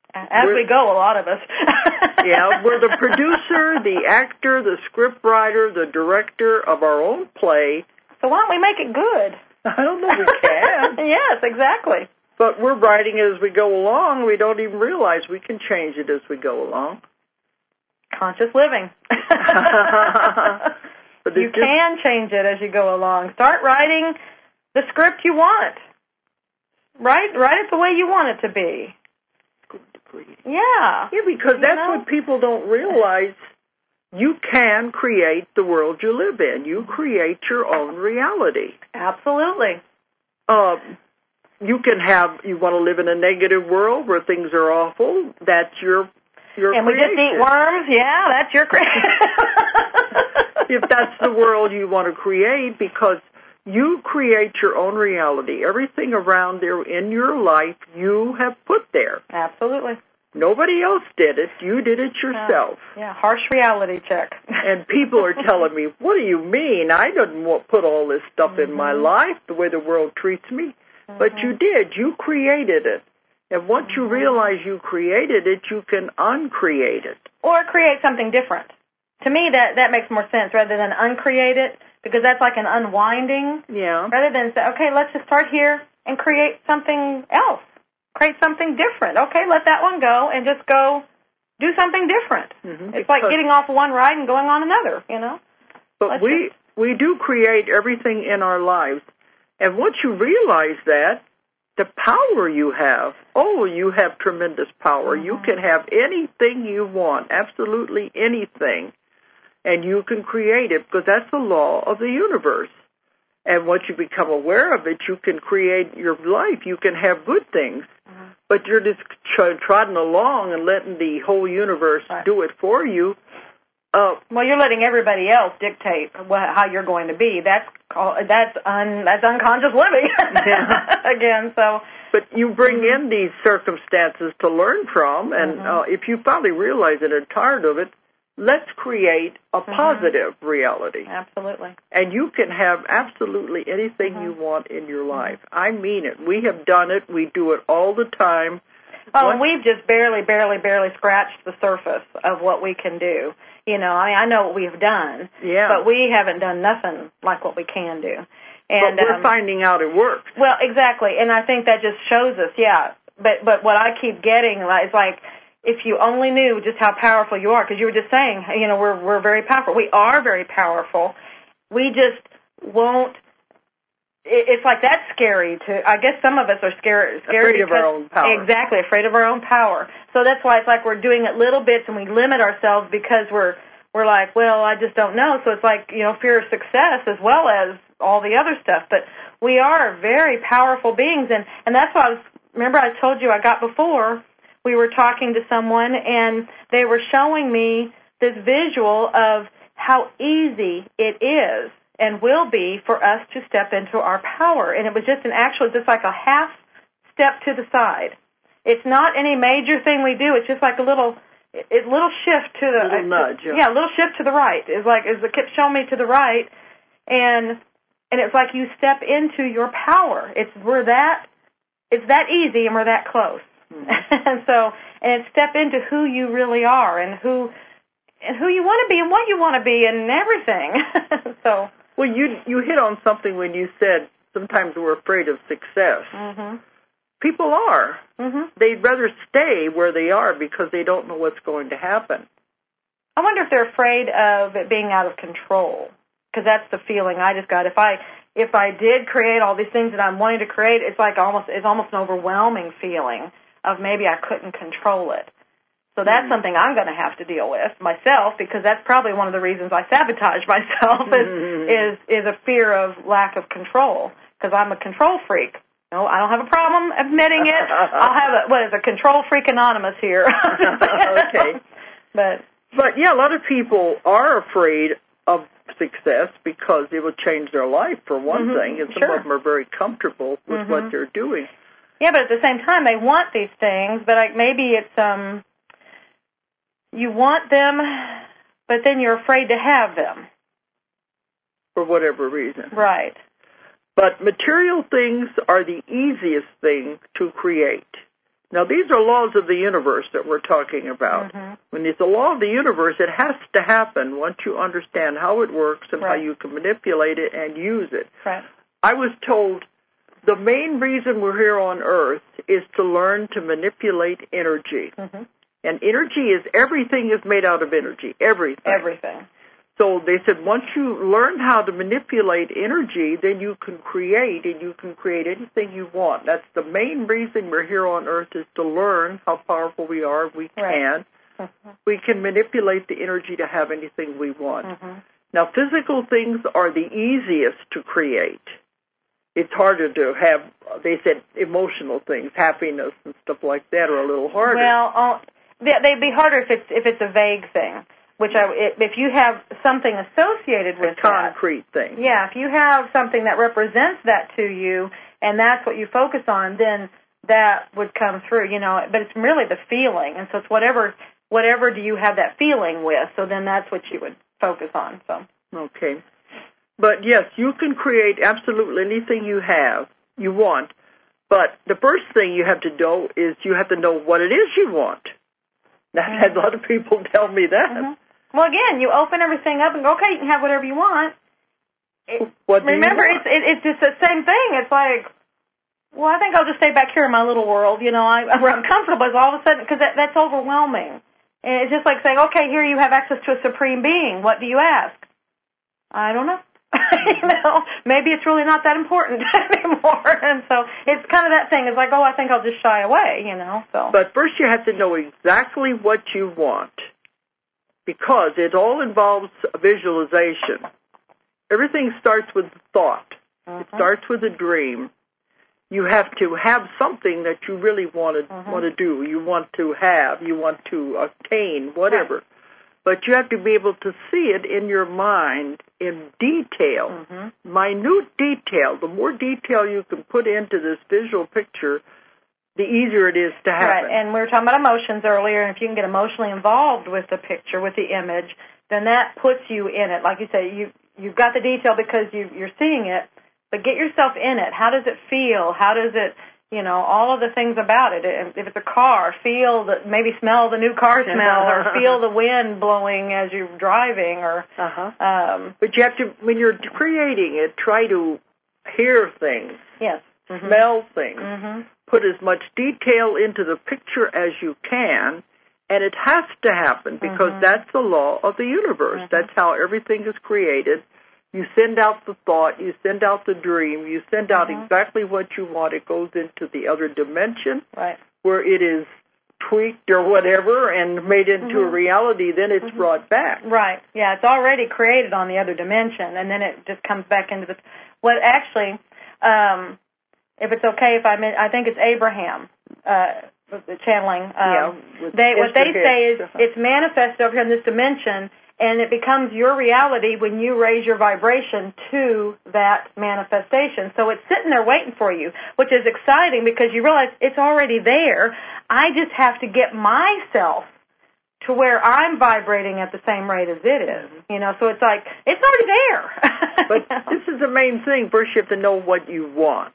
B: As we're, we go, a lot of us.
A: Yeah, we're the producer, the actor, the script writer, the director of our own play.
B: So why don't we make it good?
A: I don't know if we can.
B: Yes, exactly.
A: But we're writing it as we go along. We don't even realize we can change it as we go along.
B: Conscious living.
A: But
B: you
A: just,
B: can change it as you go along. Start writing the script you want. Write, write it the way you want it to be. Yeah.
A: Yeah, because that's
B: know?
A: what people don't realize. You can create the world you live in. You create your own reality.
B: Absolutely.
A: Um, you can have, you want to live in a negative world where things are awful. That's your your
B: and
A: creation.
B: we just eat worms. Yeah, that's your creation.
A: If that's the world you want to create, because you create your own reality. Everything around there in your life you have put there.
B: Absolutely.
A: Nobody else did it. You did it yourself.
B: Yeah, yeah. Harsh reality check.
A: And people are telling me, what do you mean? I didn't want, put all this stuff mm-hmm. in my life, the way the world treats me. Mm-hmm. But you did. You created it. And once mm-hmm. you realize you created it, you can uncreate it.
B: Or create something different. To me, that, that makes more sense rather than uncreate it, because that's like an unwinding.
A: Yeah.
B: Rather than say, okay, let's just start here and create something else. Create something different. Okay, let that one go and just go do something different. Mm-hmm. It's like getting off one ride and going on another, you know.
A: But
B: let's
A: we
B: just...
A: we do create everything in our lives. And once you realize that, the power you have, oh, you have tremendous power. Mm-hmm. You can have anything you want, absolutely anything. And you can create it because that's the law of the universe. And once you become aware of it, you can create your life. You can have good things. Mm-hmm. But you're just trotting along and letting the whole universe right. do it for you. Uh,
B: well, you're letting everybody else dictate what, how you're going to be. That's called, that's un, that's unconscious living. Yeah. Again, so.
A: But you bring mm-hmm. in these circumstances to learn from, and mm-hmm. uh, if you finally realize it and are tired of it, let's create a positive mm-hmm. reality.
B: Absolutely.
A: And you can have absolutely anything mm-hmm. you want in your life. I mean it. We have done it. We do it all the time.
B: Oh, Once- and we've just barely, barely, barely scratched the surface of what we can do. You know, I mean, I know what we've done,
A: yeah.
B: but we haven't done nothing like what we can do. And,
A: but we're
B: um,
A: finding out it works.
B: Well, exactly, and I think that just shows us, yeah. But but what I keep getting is like, if you only knew just how powerful you are, because you were just saying, you know, we're we're very powerful. We are very powerful. We just won't. It's like that's scary to. I guess some of us are scared, scared
A: afraid of our own power.
B: Exactly, afraid of our own power. So that's why it's like we're doing it little bits, and we limit ourselves because we're we're like, well, I just don't know. So it's like, you know, fear of success as well as all the other stuff. But we are very powerful beings, and and that's why I was. Remember, I told you I got before. We were talking to someone, and they were showing me this visual of how easy it is and will be for us to step into our power. And it was just an actual, just like a half step to the side. It's not any major thing we do. It's just like a little, a little shift to the
A: a little nudge.
B: To, yeah, a little shift to the right. It's like as it kept showing me to the right, and and it's like you step into your power. It's we're that, it's that easy, and we're that close. Mm-hmm. And so, and step into who you really are, and who, and who you want to be, and what you want to be, and everything. So,
A: well, you you hit on something when you said sometimes we're afraid of success.
B: Mm-hmm.
A: People are.
B: Mm-hmm.
A: They'd rather stay where they are because they don't know what's going to happen.
B: I wonder if they're afraid of it being out of control, because that's the feeling I just got. If I if I did create all these things that I'm wanting to create, it's like almost it's almost an overwhelming feeling of maybe I couldn't control it. So that's mm-hmm. something I'm going to have to deal with myself, because that's probably one of the reasons I sabotage myself is mm-hmm. is, is a fear of lack of control, because I'm a control freak. No, I don't have a problem admitting it. I'll have a, what is a control freak anonymous here.
A: Okay.
B: But
A: but yeah, a lot of people are afraid of success because it will change their life for one
B: mm-hmm.
A: thing, and some
B: sure.
A: of them are very comfortable with
B: mm-hmm.
A: what they're doing.
B: Yeah, but at the same time, they want these things, but like maybe it's um, you want them, but then you're afraid to have them
A: for whatever reason.
B: Right.
A: But material things are the easiest thing to create. Now, these are laws of the universe that we're talking about.
B: Mm-hmm.
A: When it's a law of the universe, it has to happen once you understand how it works and
B: right.
A: how you can manipulate it and use it.
B: Right.
A: I was told the main reason we're here on Earth is to learn to manipulate energy.
B: Mm-hmm.
A: And energy is, everything is made out of energy, everything.
B: Everything.
A: So they said once you learn how to manipulate energy, then you can create, and you can create anything you want. That's the main reason we're here on Earth, is to learn how powerful we are. We
B: right.
A: can.
B: Mm-hmm.
A: We can manipulate the energy to have anything we want.
B: Mm-hmm.
A: Now, physical things are the easiest to create. It's harder to have, they said, emotional things, happiness and stuff like that are a little harder.
B: Well, oh, they'd be harder if it's if it's a vague thing. Which I, if you have something associated with
A: a concrete
B: that,
A: thing.
B: Yeah, if you have something that represents that to you, and that's what you focus on, then that would come through. You know, but it's really the feeling, and so it's whatever whatever do you have that feeling with. So then that's what you would focus on. So
A: okay, but yes, you can create absolutely anything you have you want. But the first thing you have to know is you have to know what it is you want. I've
B: mm-hmm.
A: had a lot of people tell me that.
B: Mm-hmm. Well, again, you open everything up and go, okay, you can have whatever you want. It,
A: what do
B: remember,
A: you want?
B: it's it, it's just the same thing. It's like, well, I think I'll just stay back here in my little world. You know, I, where I'm comfortable is all of a sudden, because that, that's overwhelming. And it's just like saying, okay, here you have access to a supreme being. What do you ask? I don't know. you know, maybe it's really not that important anymore. And so it's kind of that thing. It's like, oh, I think I'll just shy away, you know. So.
A: But first you have to know exactly what you want, because it all involves visualization. Everything starts with thought.
B: Uh-huh.
A: It starts with a dream. You have to have something that you really want to, uh-huh. want to do, you want to have, you want to obtain, whatever.
B: Right.
A: But you have to be able to see it in your mind in detail,
B: mm-hmm.
A: minute detail. The more detail you can put into this visual picture, the easier it is to happen.
B: Right, and we were talking about emotions earlier, and if you can get emotionally involved with the picture, with the image, then that puts you in it. Like you say, you, you've got the detail because you, you're seeing it, but get yourself in it. How does it feel? How does it... You know, all of the things about it. If it's a car, feel the, maybe smell the new car smell, or feel the wind blowing as you're driving, or.
A: Uh-huh.
B: Um,
A: but you have to, when you're creating it, try to hear things.
B: Yes.
A: Mm-hmm. Smell things.
B: Mm-hmm.
A: Put as much detail into the picture as you can, and it has to happen because
B: mm-hmm.
A: that's the law of the universe. Mm-hmm. That's how everything is created. You send out the thought, you send out the dream, you send out mm-hmm. exactly what you want. It goes into the other dimension
B: right.
A: where it is tweaked or whatever and made into
B: mm-hmm.
A: a reality. Then it's mm-hmm. brought back.
B: Right. Yeah, it's already created on the other dimension, and then it just comes back into the... What actually, um, if it's okay if I... I think it's Abraham, uh, the channeling. Um,
A: yeah,
B: they What they say is it's manifested over here in this dimension, and it becomes your reality when you raise your vibration to that manifestation. So it's sitting there waiting for you, which is exciting because you realize it's already there. I just have to get myself to where I'm vibrating at the same rate as it is. You know, so it's like, it's already there.
A: But you know? This is the main thing. First you have to know what you want.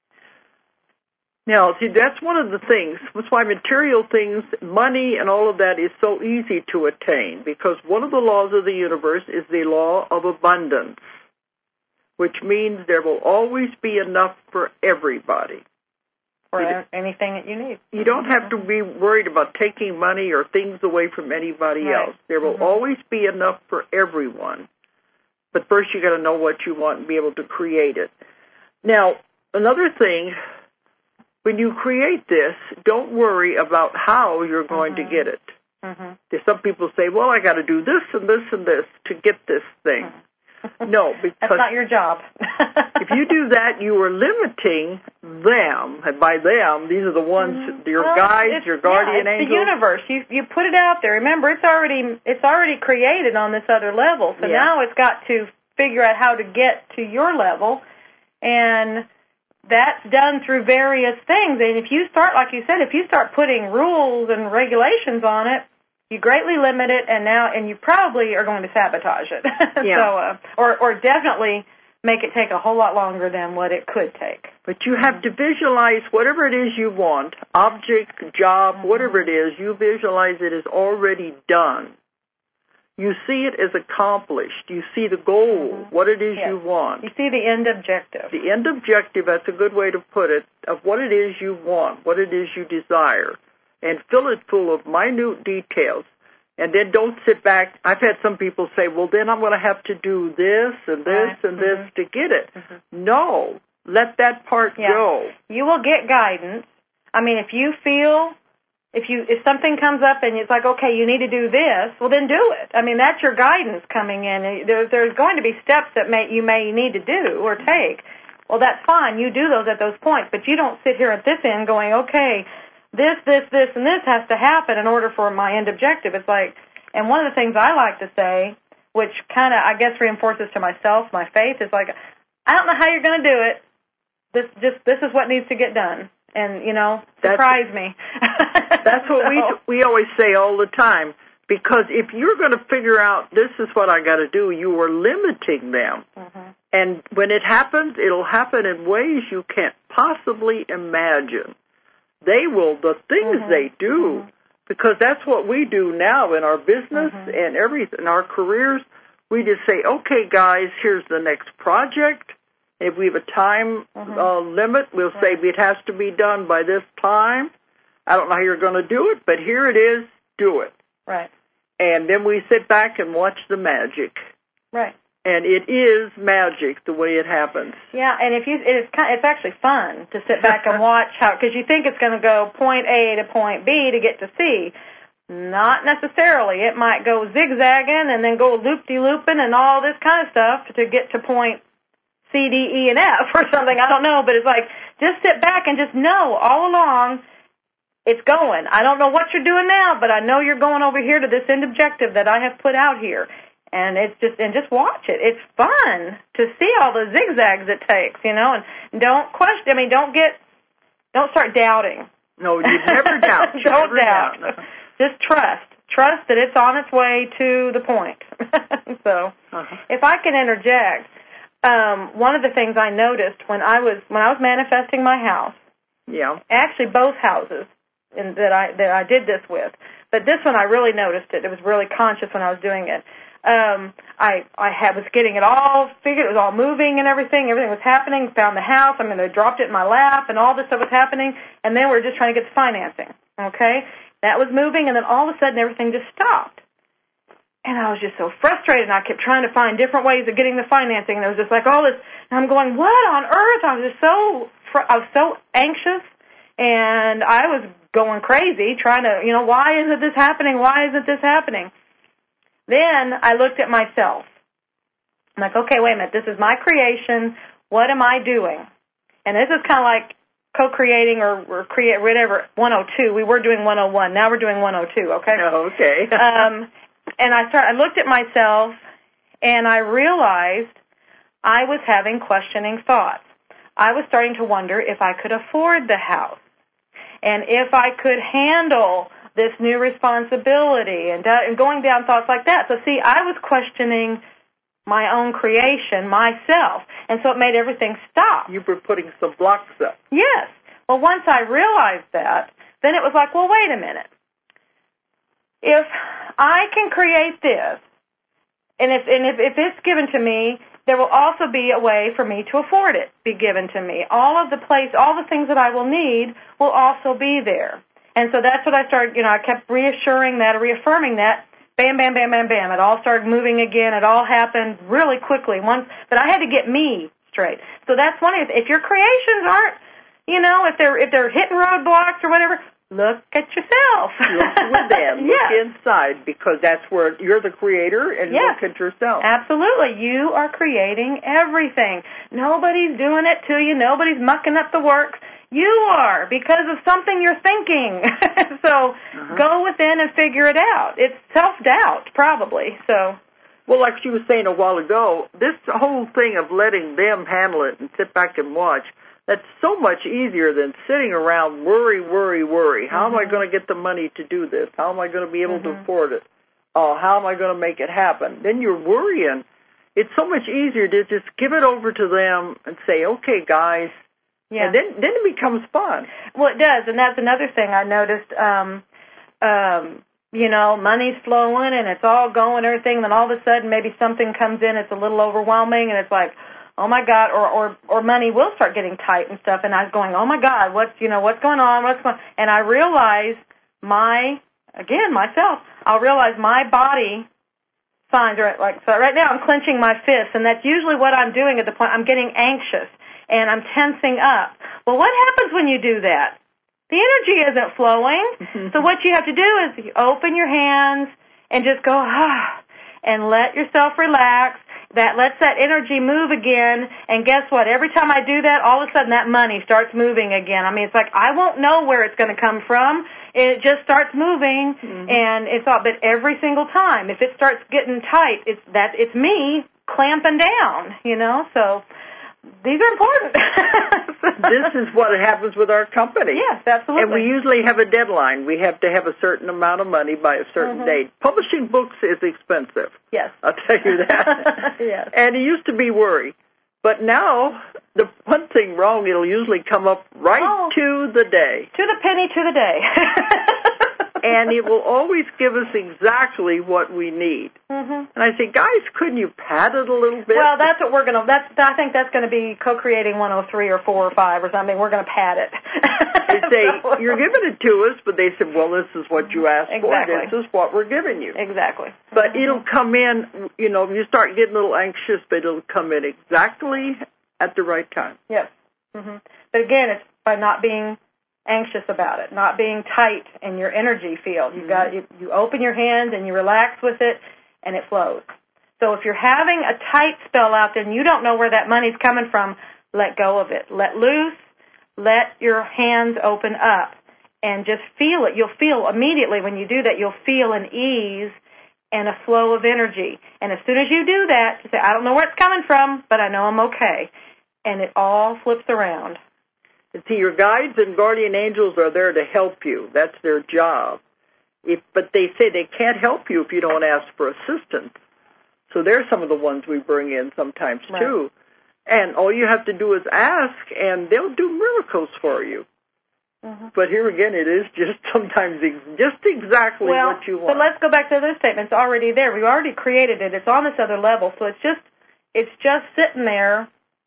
A: Now, see, that's one of the things. That's why material things, money and all of that is so easy to attain, because one of the laws of the universe is the law of abundance, which means there will always be enough for everybody.
B: For you, anything that you need.
A: You don't have to be worried about taking money or things away from anybody
B: right.
A: else. There will mm-hmm. always be enough for everyone. But first you got to know what you want and be able to create it. Now, another thing... When you create this, don't worry about how you're going
B: mm-hmm.
A: to get it.
B: Mm-hmm.
A: There's some people say, well, I got to do this and this and this to get this thing. Mm-hmm. No, because...
B: That's not your job.
A: If you do that, you are limiting them. And by them, these are the ones, mm-hmm. your
B: well,
A: guides, your guardian
B: yeah, it's
A: angels.
B: the universe. You you put it out there. Remember, it's already it's already created on this other level. So
A: yeah.
B: now it's got to figure out how to get to your level. And... that's done through various things, and if you start, like you said, if you start putting rules and regulations on it, you greatly limit it, and now, and you probably are going to sabotage it.
A: Yeah.
B: so, uh, or, or definitely make it take a whole lot longer than what it could take.
A: But you have to visualize whatever it is you want, object, job,
B: Mm-hmm.
A: whatever it is, you visualize it as already done. You see it as accomplished. You see the goal,
B: Mm-hmm.
A: what it is
B: Yes.
A: you want.
B: You see the end objective.
A: The end objective, that's a good way to put it, of what it is you want, what it is you desire, and fill it full of minute details. And then don't sit back. I've had some people say, well, then I'm going to have to do this and this
B: Right.
A: and this
B: Mm-hmm.
A: to get it.
B: Mm-hmm.
A: No, let that part
B: Yeah.
A: go.
B: You will get guidance. I mean, if you feel, if you if something comes up and it's like, okay, you need to do this, well, then do it. I mean, that's your guidance coming in. There, there's going to be steps that may you may need to do or take. Well, that's fine. You do those at those points, but you don't sit here at this end going, okay, this, this, this, and this has to happen in order for my end objective. It's like, and one of the things I like to say, which kind of, I guess, reinforces to myself my faith, is like, I don't know how you're going to do it. This, just, this is what needs to get done. And, you know, surprise
A: that's,
B: me.
A: That's what
B: so.
A: we we always say all the time. Because if you're going to figure out this is what I got to do, you are limiting them.
B: Mm-hmm.
A: And when it happens, it'll happen in ways you can't possibly imagine. They will, the things
B: Mm-hmm.
A: they do, mm-hmm. because that's what we do now in our business
B: Mm-hmm.
A: and everything, in our careers. We just say, okay, guys, here's the next project. If we have a time
B: mm-hmm.
A: uh, limit, we'll right. say it has to be done by this time. I don't know how you're going to do it, but here it is, do it.
B: Right.
A: And then we sit back and watch the magic.
B: Right.
A: And it is magic the way it happens.
B: Yeah, and if you, it's kind, it's actually fun to sit back and watch how, because you think it's going to go point A to point B to get to C. Not necessarily. It might go zigzagging and then go loop-de-looping and all this kind of stuff to get to point C, D, E, and F or something. I don't know, but it's like, just sit back and just know all along it's going. I don't know what you're doing now, but I know you're going over here to this end objective that I have put out here. And it's just, and just watch it. It's fun to see all the zigzags it takes, you know, and don't question, I mean, don't get, don't start doubting.
A: No, you never doubt. You
B: don't
A: never
B: doubt.
A: doubt.
B: Just trust. Trust that it's on its way to the point. so, uh-huh. If I can interject, um, one of the things I noticed when I was, when I was manifesting my house,
A: yeah,
B: actually both houses in, that I, that I did this with, but this one I really noticed it. It was really conscious when I was doing it. Um, I I had, was getting it all figured. It was all moving and everything. Everything was happening. Found the house. I mean, they dropped it in my lap, and all this stuff was happening. And then we were just trying to get the financing. Okay, that was moving, and then all of a sudden, everything just stopped. And I was just so frustrated. And I kept trying to find different ways of getting the financing, and it was just like all this. And I'm going, what on earth? I was just so fr- I was so anxious, and I was going crazy trying to, you know, why isn't this happening? Why isn't this happening? Then I looked at myself. I'm like, okay, wait a minute. This is my creation. What am I doing? And this is kind of like co-creating or, or create whatever, one oh two. We were doing one oh one. Now we're doing one oh two, okay?
A: Oh, okay.
B: um, and I started, I looked at myself, and I realized I was having questioning thoughts. I was starting to wonder if I could afford the house and if I could handle this new responsibility, and, uh, and going down thoughts like that. So, see, I was questioning my own creation, myself, and so it made everything stop.
A: You were putting some blocks up.
B: Yes. Well, once I realized that, then it was like, well, wait a minute. If I can create this, and if and if, if it's given to me, there will also be a way for me to afford it, be given to me. All of the place, all the things that I will need will also be there. And so that's what I started, you know, I kept reassuring that, reaffirming that. Bam, bam, bam, bam, bam. It all started moving again. It all happened really quickly. Once, but I had to get me straight. So that's one of, if your creations aren't, you know, if they're if they're hitting roadblocks or whatever, look at yourself.
A: Look within.
B: Yes.
A: Look inside, because that's where you're the creator, and
B: yes.
A: look at yourself.
B: Absolutely. You are creating everything. Nobody's doing it to you. Nobody's mucking up the works. You are, because of something you're thinking. so uh-huh. Go within and figure it out. It's self-doubt, probably. So,
A: well, like she was saying a while ago, this whole thing of letting them handle it and sit back and watch, that's so much easier than sitting around worry, worry, worry. How mm-hmm. am I going to get the money to do this? How am I going to be able mm-hmm. to afford it? Uh, how am I going to make it happen? Then you're worrying. it's so much easier to just give it over to them and say, okay, guys.
B: Yeah.
A: And then, then it becomes fun.
B: Well, it does, and that's another thing I noticed. Um, um, you know, money's flowing and it's all going, everything, and then all of a sudden maybe something comes in, it's a little overwhelming, and it's like, oh my God, or, or, or money will start getting tight and stuff, and I was going, oh my God, what's, you know, what's going on, what's going on? And I realize my, again, myself, I'll realize my body signs are like, so right now I'm clenching my fists, and that's usually what I'm doing at the point, I'm getting anxious, and I'm tensing up. Well, what happens when you do that? The energy isn't flowing. So what you have to do is you open your hands and just go, ah, and let yourself relax. That lets that energy move again, and guess what? Every time I do that, all of a sudden that money starts moving again. I mean, it's like I won't know where it's going to come from. It just starts moving, mm-hmm. and it's all. But every single time, if it starts getting tight, it's that it's me clamping down. You know, so these are important.
A: This is what happens with our company.
B: Yes, absolutely.
A: And we usually have a deadline. We have to have a certain amount of money by a certain mm-hmm. date. Publishing books is expensive.
B: Yes.
A: I'll tell you that.
B: Yes.
A: And it used to be worry. But now, the one thing wrong, it'll usually come up right
B: oh,
A: to the day.
B: To the penny to the day.
A: And it will always give us exactly what we need.
B: Mm-hmm.
A: And I say, guys, couldn't you pad it a little bit?
B: Well, that's what we're going to, that's, I think that's going to be co-creating one oh three or four or five or something. We're going to pad it.
A: They say, so, you're giving it to us, but they said, well, this is what you asked
B: exactly.
A: for. This is what we're giving you.
B: Exactly.
A: But
B: mm-hmm.
A: it'll come in, you know, you start getting a little anxious, but it'll come in exactly at the right time.
B: Yes. Mm-hmm. But again, it's by not being anxious about it, not being tight in your energy field. You've got you, you open your hands and you relax with it, and it flows. So if you're having a tight spell out there and you don't know where that money's coming from, let go of it. Let loose. Let your hands open up and just feel it. You'll feel immediately when you do that, you'll feel an ease and a flow of energy. And as soon as you do that, you say, I don't know where it's coming from, but I know I'm okay. And it all flips around.
A: See, your guides and guardian angels are there to help you. That's their job. If, but they say they can't help you if you don't ask for assistance. So they're some of the ones we bring in sometimes, right. too. And all you have to do is ask, and they'll do miracles for you. Mm-hmm. But here again, it is just sometimes just exactly
B: well,
A: what you want.
B: But let's go back to this statement. It's already there. We already created it. It's on this other level. So it's just it's just sitting there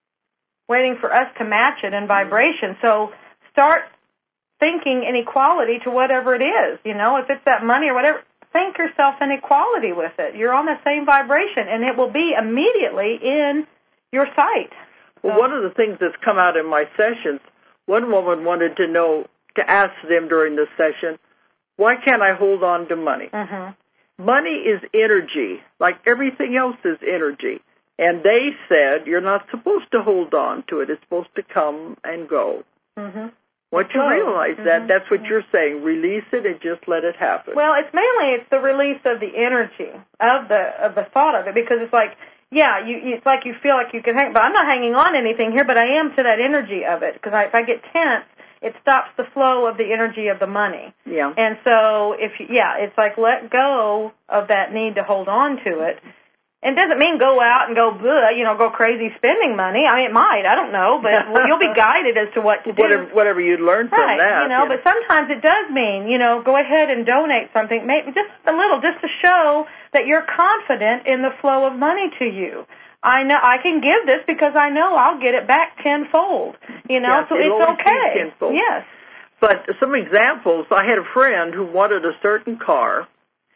B: waiting for us to match it in vibration. So start thinking an equality to whatever it is. You know, if it's that money or whatever, think yourself an equality with it. You're on the same vibration, and it will be immediately in your sight.
A: Well, so, one of the things that's come out in my sessions, one woman wanted to know, to ask them during the session, why can't I hold on to money?
B: Mm-hmm.
A: Money is energy, like everything else is energy. And they said, you're not supposed to hold on to it. It's supposed to come and go.
B: Mm-hmm.
A: Once you realize that, mm-hmm. that's what mm-hmm. you're saying. Release it and just let it happen.
B: Well, it's mainly it's the release of the energy, of the of the thought of it, because it's like, yeah, you, it's like you feel like you can hang, but I'm not hanging on to anything here, but I am to that energy of it, because I, if I get tense, it stops the flow of the energy of the money.
A: Yeah.
B: And so, if you, yeah, it's like let go of that need to hold on to it. It doesn't mean go out and go, you know, go crazy spending money. I mean, it might. I don't know, but well, you'll be guided as to what to do.
A: Whatever, whatever you learn from
B: right,
A: that.
B: You know,
A: yeah.
B: But sometimes it does mean, you know, go ahead and donate something, maybe just a little, just to show that you're confident in the flow of money to you. I know I can give this because I know I'll get it back tenfold. You know,
A: yes,
B: so it's okay.
A: Tenfold.
B: Yes.
A: But some examples. I had a friend who wanted a certain car.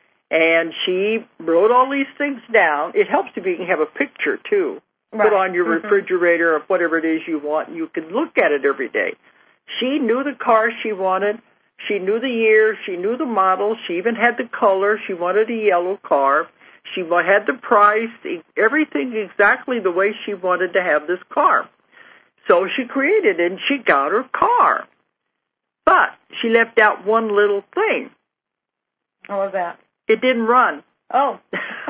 A: And she wrote all these things down. It helps if you can have a picture, too. Right. Put on your mm-hmm. refrigerator or whatever it is you want, and you can look at it every day. She knew the car she wanted. She knew the year. She knew the model. She even had the color. She wanted a yellow car. She had the price, everything exactly the way she wanted to have this car. So she created it, and she got her car. But she left out one little thing.
B: What was that?
A: It didn't run.
B: Oh.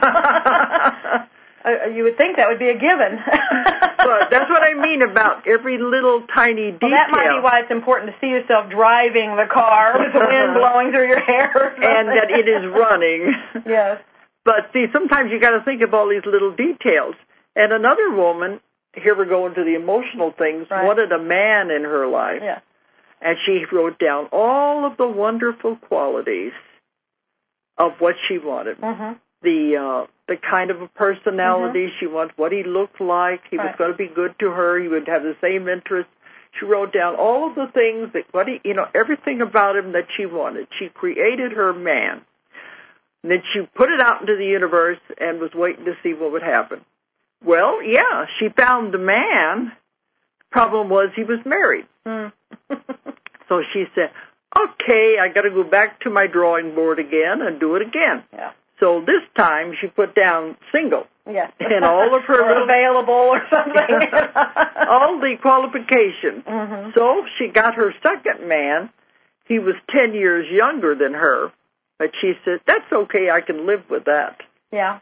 B: You would think that would be a given.
A: But that's what I mean about every little tiny detail.
B: Well, that might be why it's important to see yourself driving the car with the wind blowing through your hair.
A: And that it is running.
B: Yes.
A: But see, sometimes you got to think of all these little details. And another woman, here we're going to the emotional things,
B: Right.
A: wanted a man in her life.
B: Yeah.
A: And she wrote down all of the wonderful qualities of what she wanted.
B: Mm-hmm.
A: The uh, the kind of a personality
B: Mm-hmm.
A: she wanted, what he looked like. He
B: Right.
A: was going to be good to her. He would have the same interests. She wrote down all of the things that, what he, you know, everything about him that she wanted. She created her man. And then she put it out into the universe and was waiting to see what would happen. Well, yeah, she found the man. Problem was he was married.
B: Mm.
A: So she said, okay, I got to go back to my drawing board again and do it again.
B: Yeah.
A: So this time she put down single.
B: Yes.
A: And all of her
B: or
A: little,
B: available or something.
A: all the qualifications.
B: Mm-hmm.
A: So she got her second man. He was ten years younger than her. But she said, that's okay, I can live with that.
B: Yeah.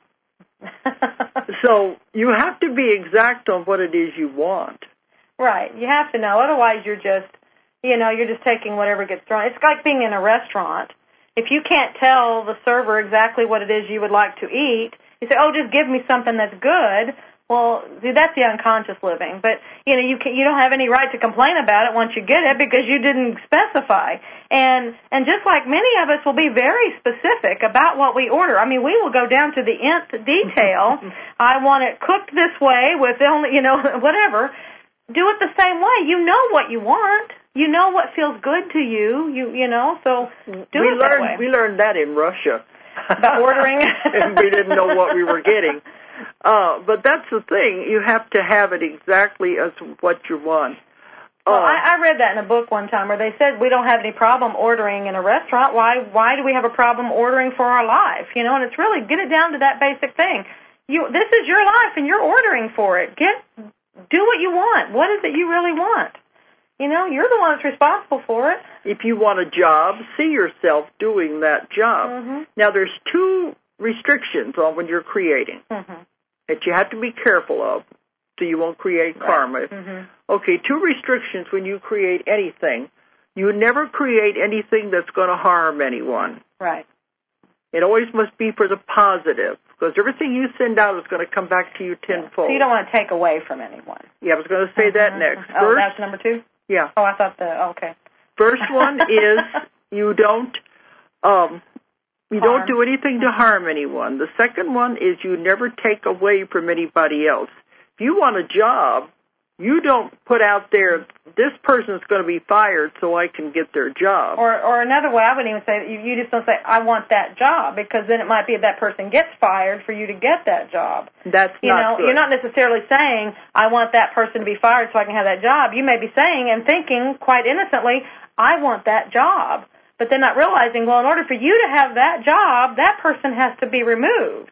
A: So you have to be exact on what it is you want.
B: Right. You have to know. Otherwise, you're just, you know, you're just taking whatever gets thrown. It's like being in a restaurant. If you can't tell the server exactly what it is you would like to eat, you say, oh, just give me something that's good. Well, see, that's the unconscious living. But, you know, you can, you don't have any right to complain about it once you get it because you didn't specify. And and just like many of us will be very specific about what we order. I mean, we will go down to the nth detail. I want it cooked this way with only, you know, whatever. Do it the same way. You know what you want. You know what feels good to you. You you know, so do
A: we
B: it
A: learned,
B: that way.
A: We learned that in Russia.
B: About ordering?
A: And we didn't know what we were getting. Uh, but that's the thing. You have to have it exactly as what you want. Uh,
B: Well, I, I read that in a book one time where they said we don't have any problem ordering in a restaurant. Why why do we have a problem ordering for our life? You know, and it's really, get it down to that basic thing. You This is your life and you're ordering for it. Get Do what you want. What is it you really want? You know, you're the one that's responsible for it.
A: If you want a job, see yourself doing that job.
B: Mm-hmm.
A: Now, there's two restrictions on when you're creating
B: Mm-hmm.
A: that you have to be careful of so you won't create karma.
B: Right. Mm-hmm.
A: Okay, two restrictions when you create anything. You never create anything that's going to harm anyone.
B: Right.
A: It always must be for the positive, because everything you send out is going to come back to you tenfold.
B: So you don't want to take away from anyone.
A: Yeah, I was going to say that
B: Mm-hmm.
A: next.
B: Oh,
A: First,
B: that's number two?
A: yeah.
B: Oh, I thought the, okay.
A: First one is you don't um, you
B: Harm.
A: don't do anything to harm anyone. The second one is you never take away from anybody else. If you want a job, you don't put out there, this person's going to be fired so I can get their job.
B: Or or another way, I wouldn't even say, you, you just don't say, I want that job, because then it might be if that person gets fired for you to get that job.
A: That's
B: You
A: not
B: know,
A: good.
B: you're not necessarily saying, I want that person to be fired so I can have that job. You may be saying and thinking quite innocently, I want that job. But then not realizing, well, in order for you to have that job, that person has to be removed.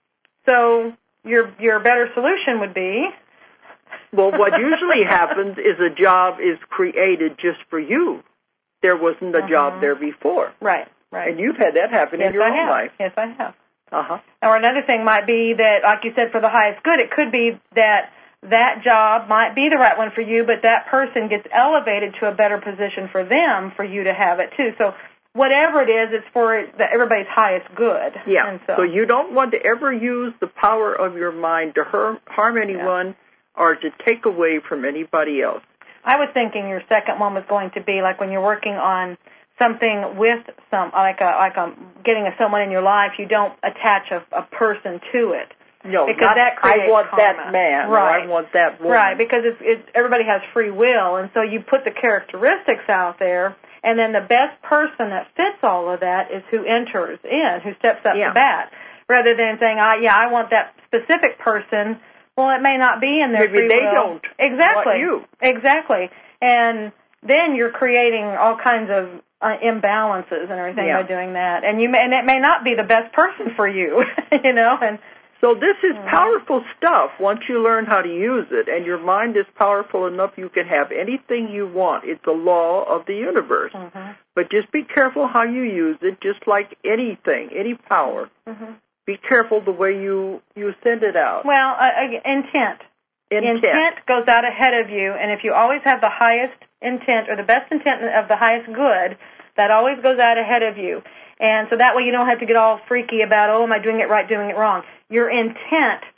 B: So your your better solution would be...
A: Well, what usually happens is a job is created just for you. There wasn't a
B: Uh-huh.
A: job there before.
B: Right, right.
A: And you've had that happen
B: yes,
A: in your
B: I
A: own
B: have.
A: life.
B: Yes, I have.
A: Uh-huh.
B: Or another thing might be that, like you said, for the highest good, it could be that that job might be the right one for you, but that person gets elevated to a better position for them for you to have it too. So whatever it is, it's for the, everybody's highest good.
A: Yeah.
B: And so,
A: so you don't want to ever use the power of your mind to harm, harm anyone yeah. or to take away from anybody else.
B: I was thinking your second one was going to be like when you're working on something with some, like a, like a, getting a, someone in your life, you don't attach a, a person to it.
A: No,
B: because
A: not,
B: that creates
A: I want
B: karma.
A: that man,
B: right.
A: or I want that woman.
B: Right, because it's, it's, everybody has free will, and so you put the characteristics out there, and then the best person that fits all of that is who enters in, who steps up
A: yeah.
B: to bat, rather than saying, "I yeah, I want that specific person." Well, it may not be in their
A: Maybe
B: free
A: they
B: will.
A: don't
B: Exactly.
A: want you.
B: Exactly, and then you're creating all kinds of uh, imbalances and everything
A: yeah.
B: by doing that, and you may, and it may not be the best person for you, you know, and.
A: So this is powerful stuff once you learn how to use it, and your mind is powerful enough you can have anything you want. It's a law of the universe.
B: Mm-hmm.
A: But just be careful how you use it, just like anything, any power.
B: Mm-hmm.
A: Be careful the way you, you send it out.
B: Well, uh, intent.
A: Intent.
B: Intent goes out ahead of you, and if you always have the highest intent or the best intent of the highest good, that always goes out ahead of you. And so that way you don't have to get all freaky about, oh, am I doing it right, doing it wrong. Your intent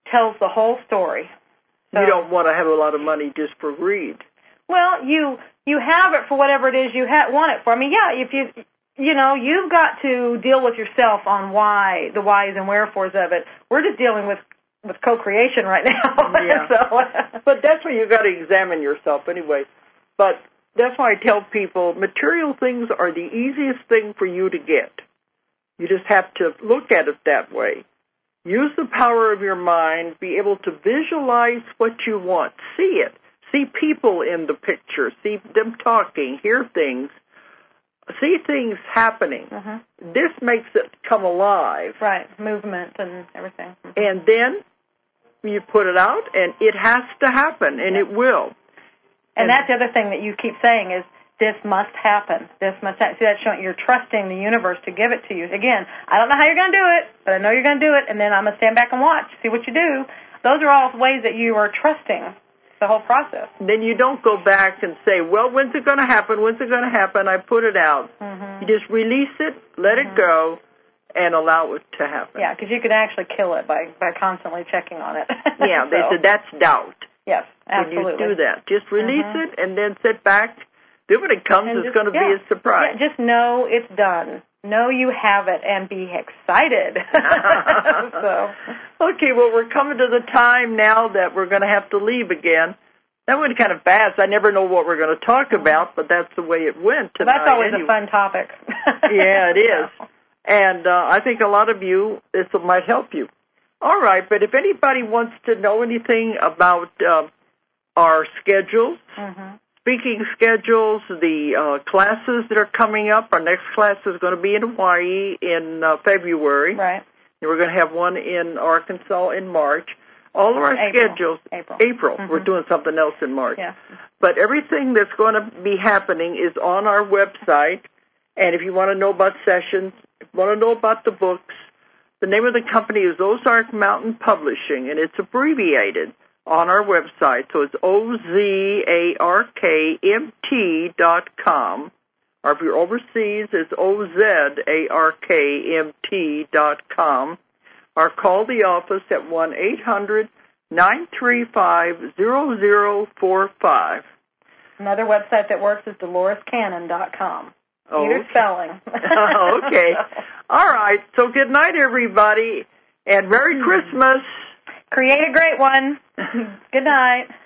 B: tells the whole story. So,
A: you don't want to have a lot of money just for greed.
B: Well, you you have it for whatever it is you ha- want it for. I mean, yeah, if you you know, you've got to deal with yourself on why, the whys and wherefores of it. We're just dealing with, with co-creation right now.
A: Yeah.
B: so.
A: But that's where you've got to examine yourself anyway. But that's why I tell people material things are the easiest thing for you to get. You just have to look at it that way. Use the power of your mind, be able to visualize what you want, see it, see people in the picture, see them talking, hear things, see things happening.
B: Mm-hmm.
A: This makes it come alive.
B: Right, movement and everything. Mm-hmm.
A: And then you put it out, and it has to happen, and
B: yep.
A: it will.
B: And, and that's the other thing that you keep saying is, this must happen. This must happen. See, that's showing you're trusting the universe to give it to you. Again, I don't know how you're going to do it, but I know you're going to do it, and then I'm going to stand back and watch, see what you do. Those are all ways that you are trusting the whole process.
A: Then you don't go back and say, well, when's it going to happen? When's it going to happen? I put it out.
B: Mm-hmm.
A: You just release it, let mm-hmm. it go, and allow it to happen.
B: Yeah, because you could actually kill it by, by constantly checking on it.
A: Yeah,
B: so.
A: they said that's doubt.
B: Yes, absolutely.
A: When you do that, just release
B: mm-hmm.
A: it and then sit back. Then when it comes,
B: and
A: it's
B: just,
A: going to
B: yeah.
A: be a surprise.
B: Yeah, just know it's done. Know you have it and be excited. so.
A: Okay, well, we're coming to the time now that we're going to have to leave again. That went kind of fast. I never know what we're going to talk about, but that's the way it went tonight.
B: Well, that's always
A: anyway.
B: a fun topic.
A: Yeah, it is. And uh, I think a lot of you, this might help you. All right, but if anybody wants to know anything about uh, our schedules, mm-hmm. speaking schedules, the uh, classes that are coming up, our next class is going to be in Hawaii in uh, February.
B: Right.
A: And we're going to have one in Arkansas in March. All of our
B: April.
A: schedules,
B: April.
A: April.
B: Mm-hmm.
A: We're doing something else in March.
B: Yeah.
A: But everything that's going to be happening is on our website. And if you want to know about sessions, if you want to know about the books, the name of the company is Ozark Mountain Publishing, and it's abbreviated on our website. So it's O Z A R K M T dot com. Or if you're overseas, it's O Z A R K M T dot com. Or call the office at one eight hundred nine three five zero zero four five.
B: Another website that works is Dolores Cannon dot com.
A: Oh,
B: Either
A: okay.
B: spelling.
A: Oh, okay. All right. So good night, everybody, and Merry Christmas.
B: Create a great one. Good night.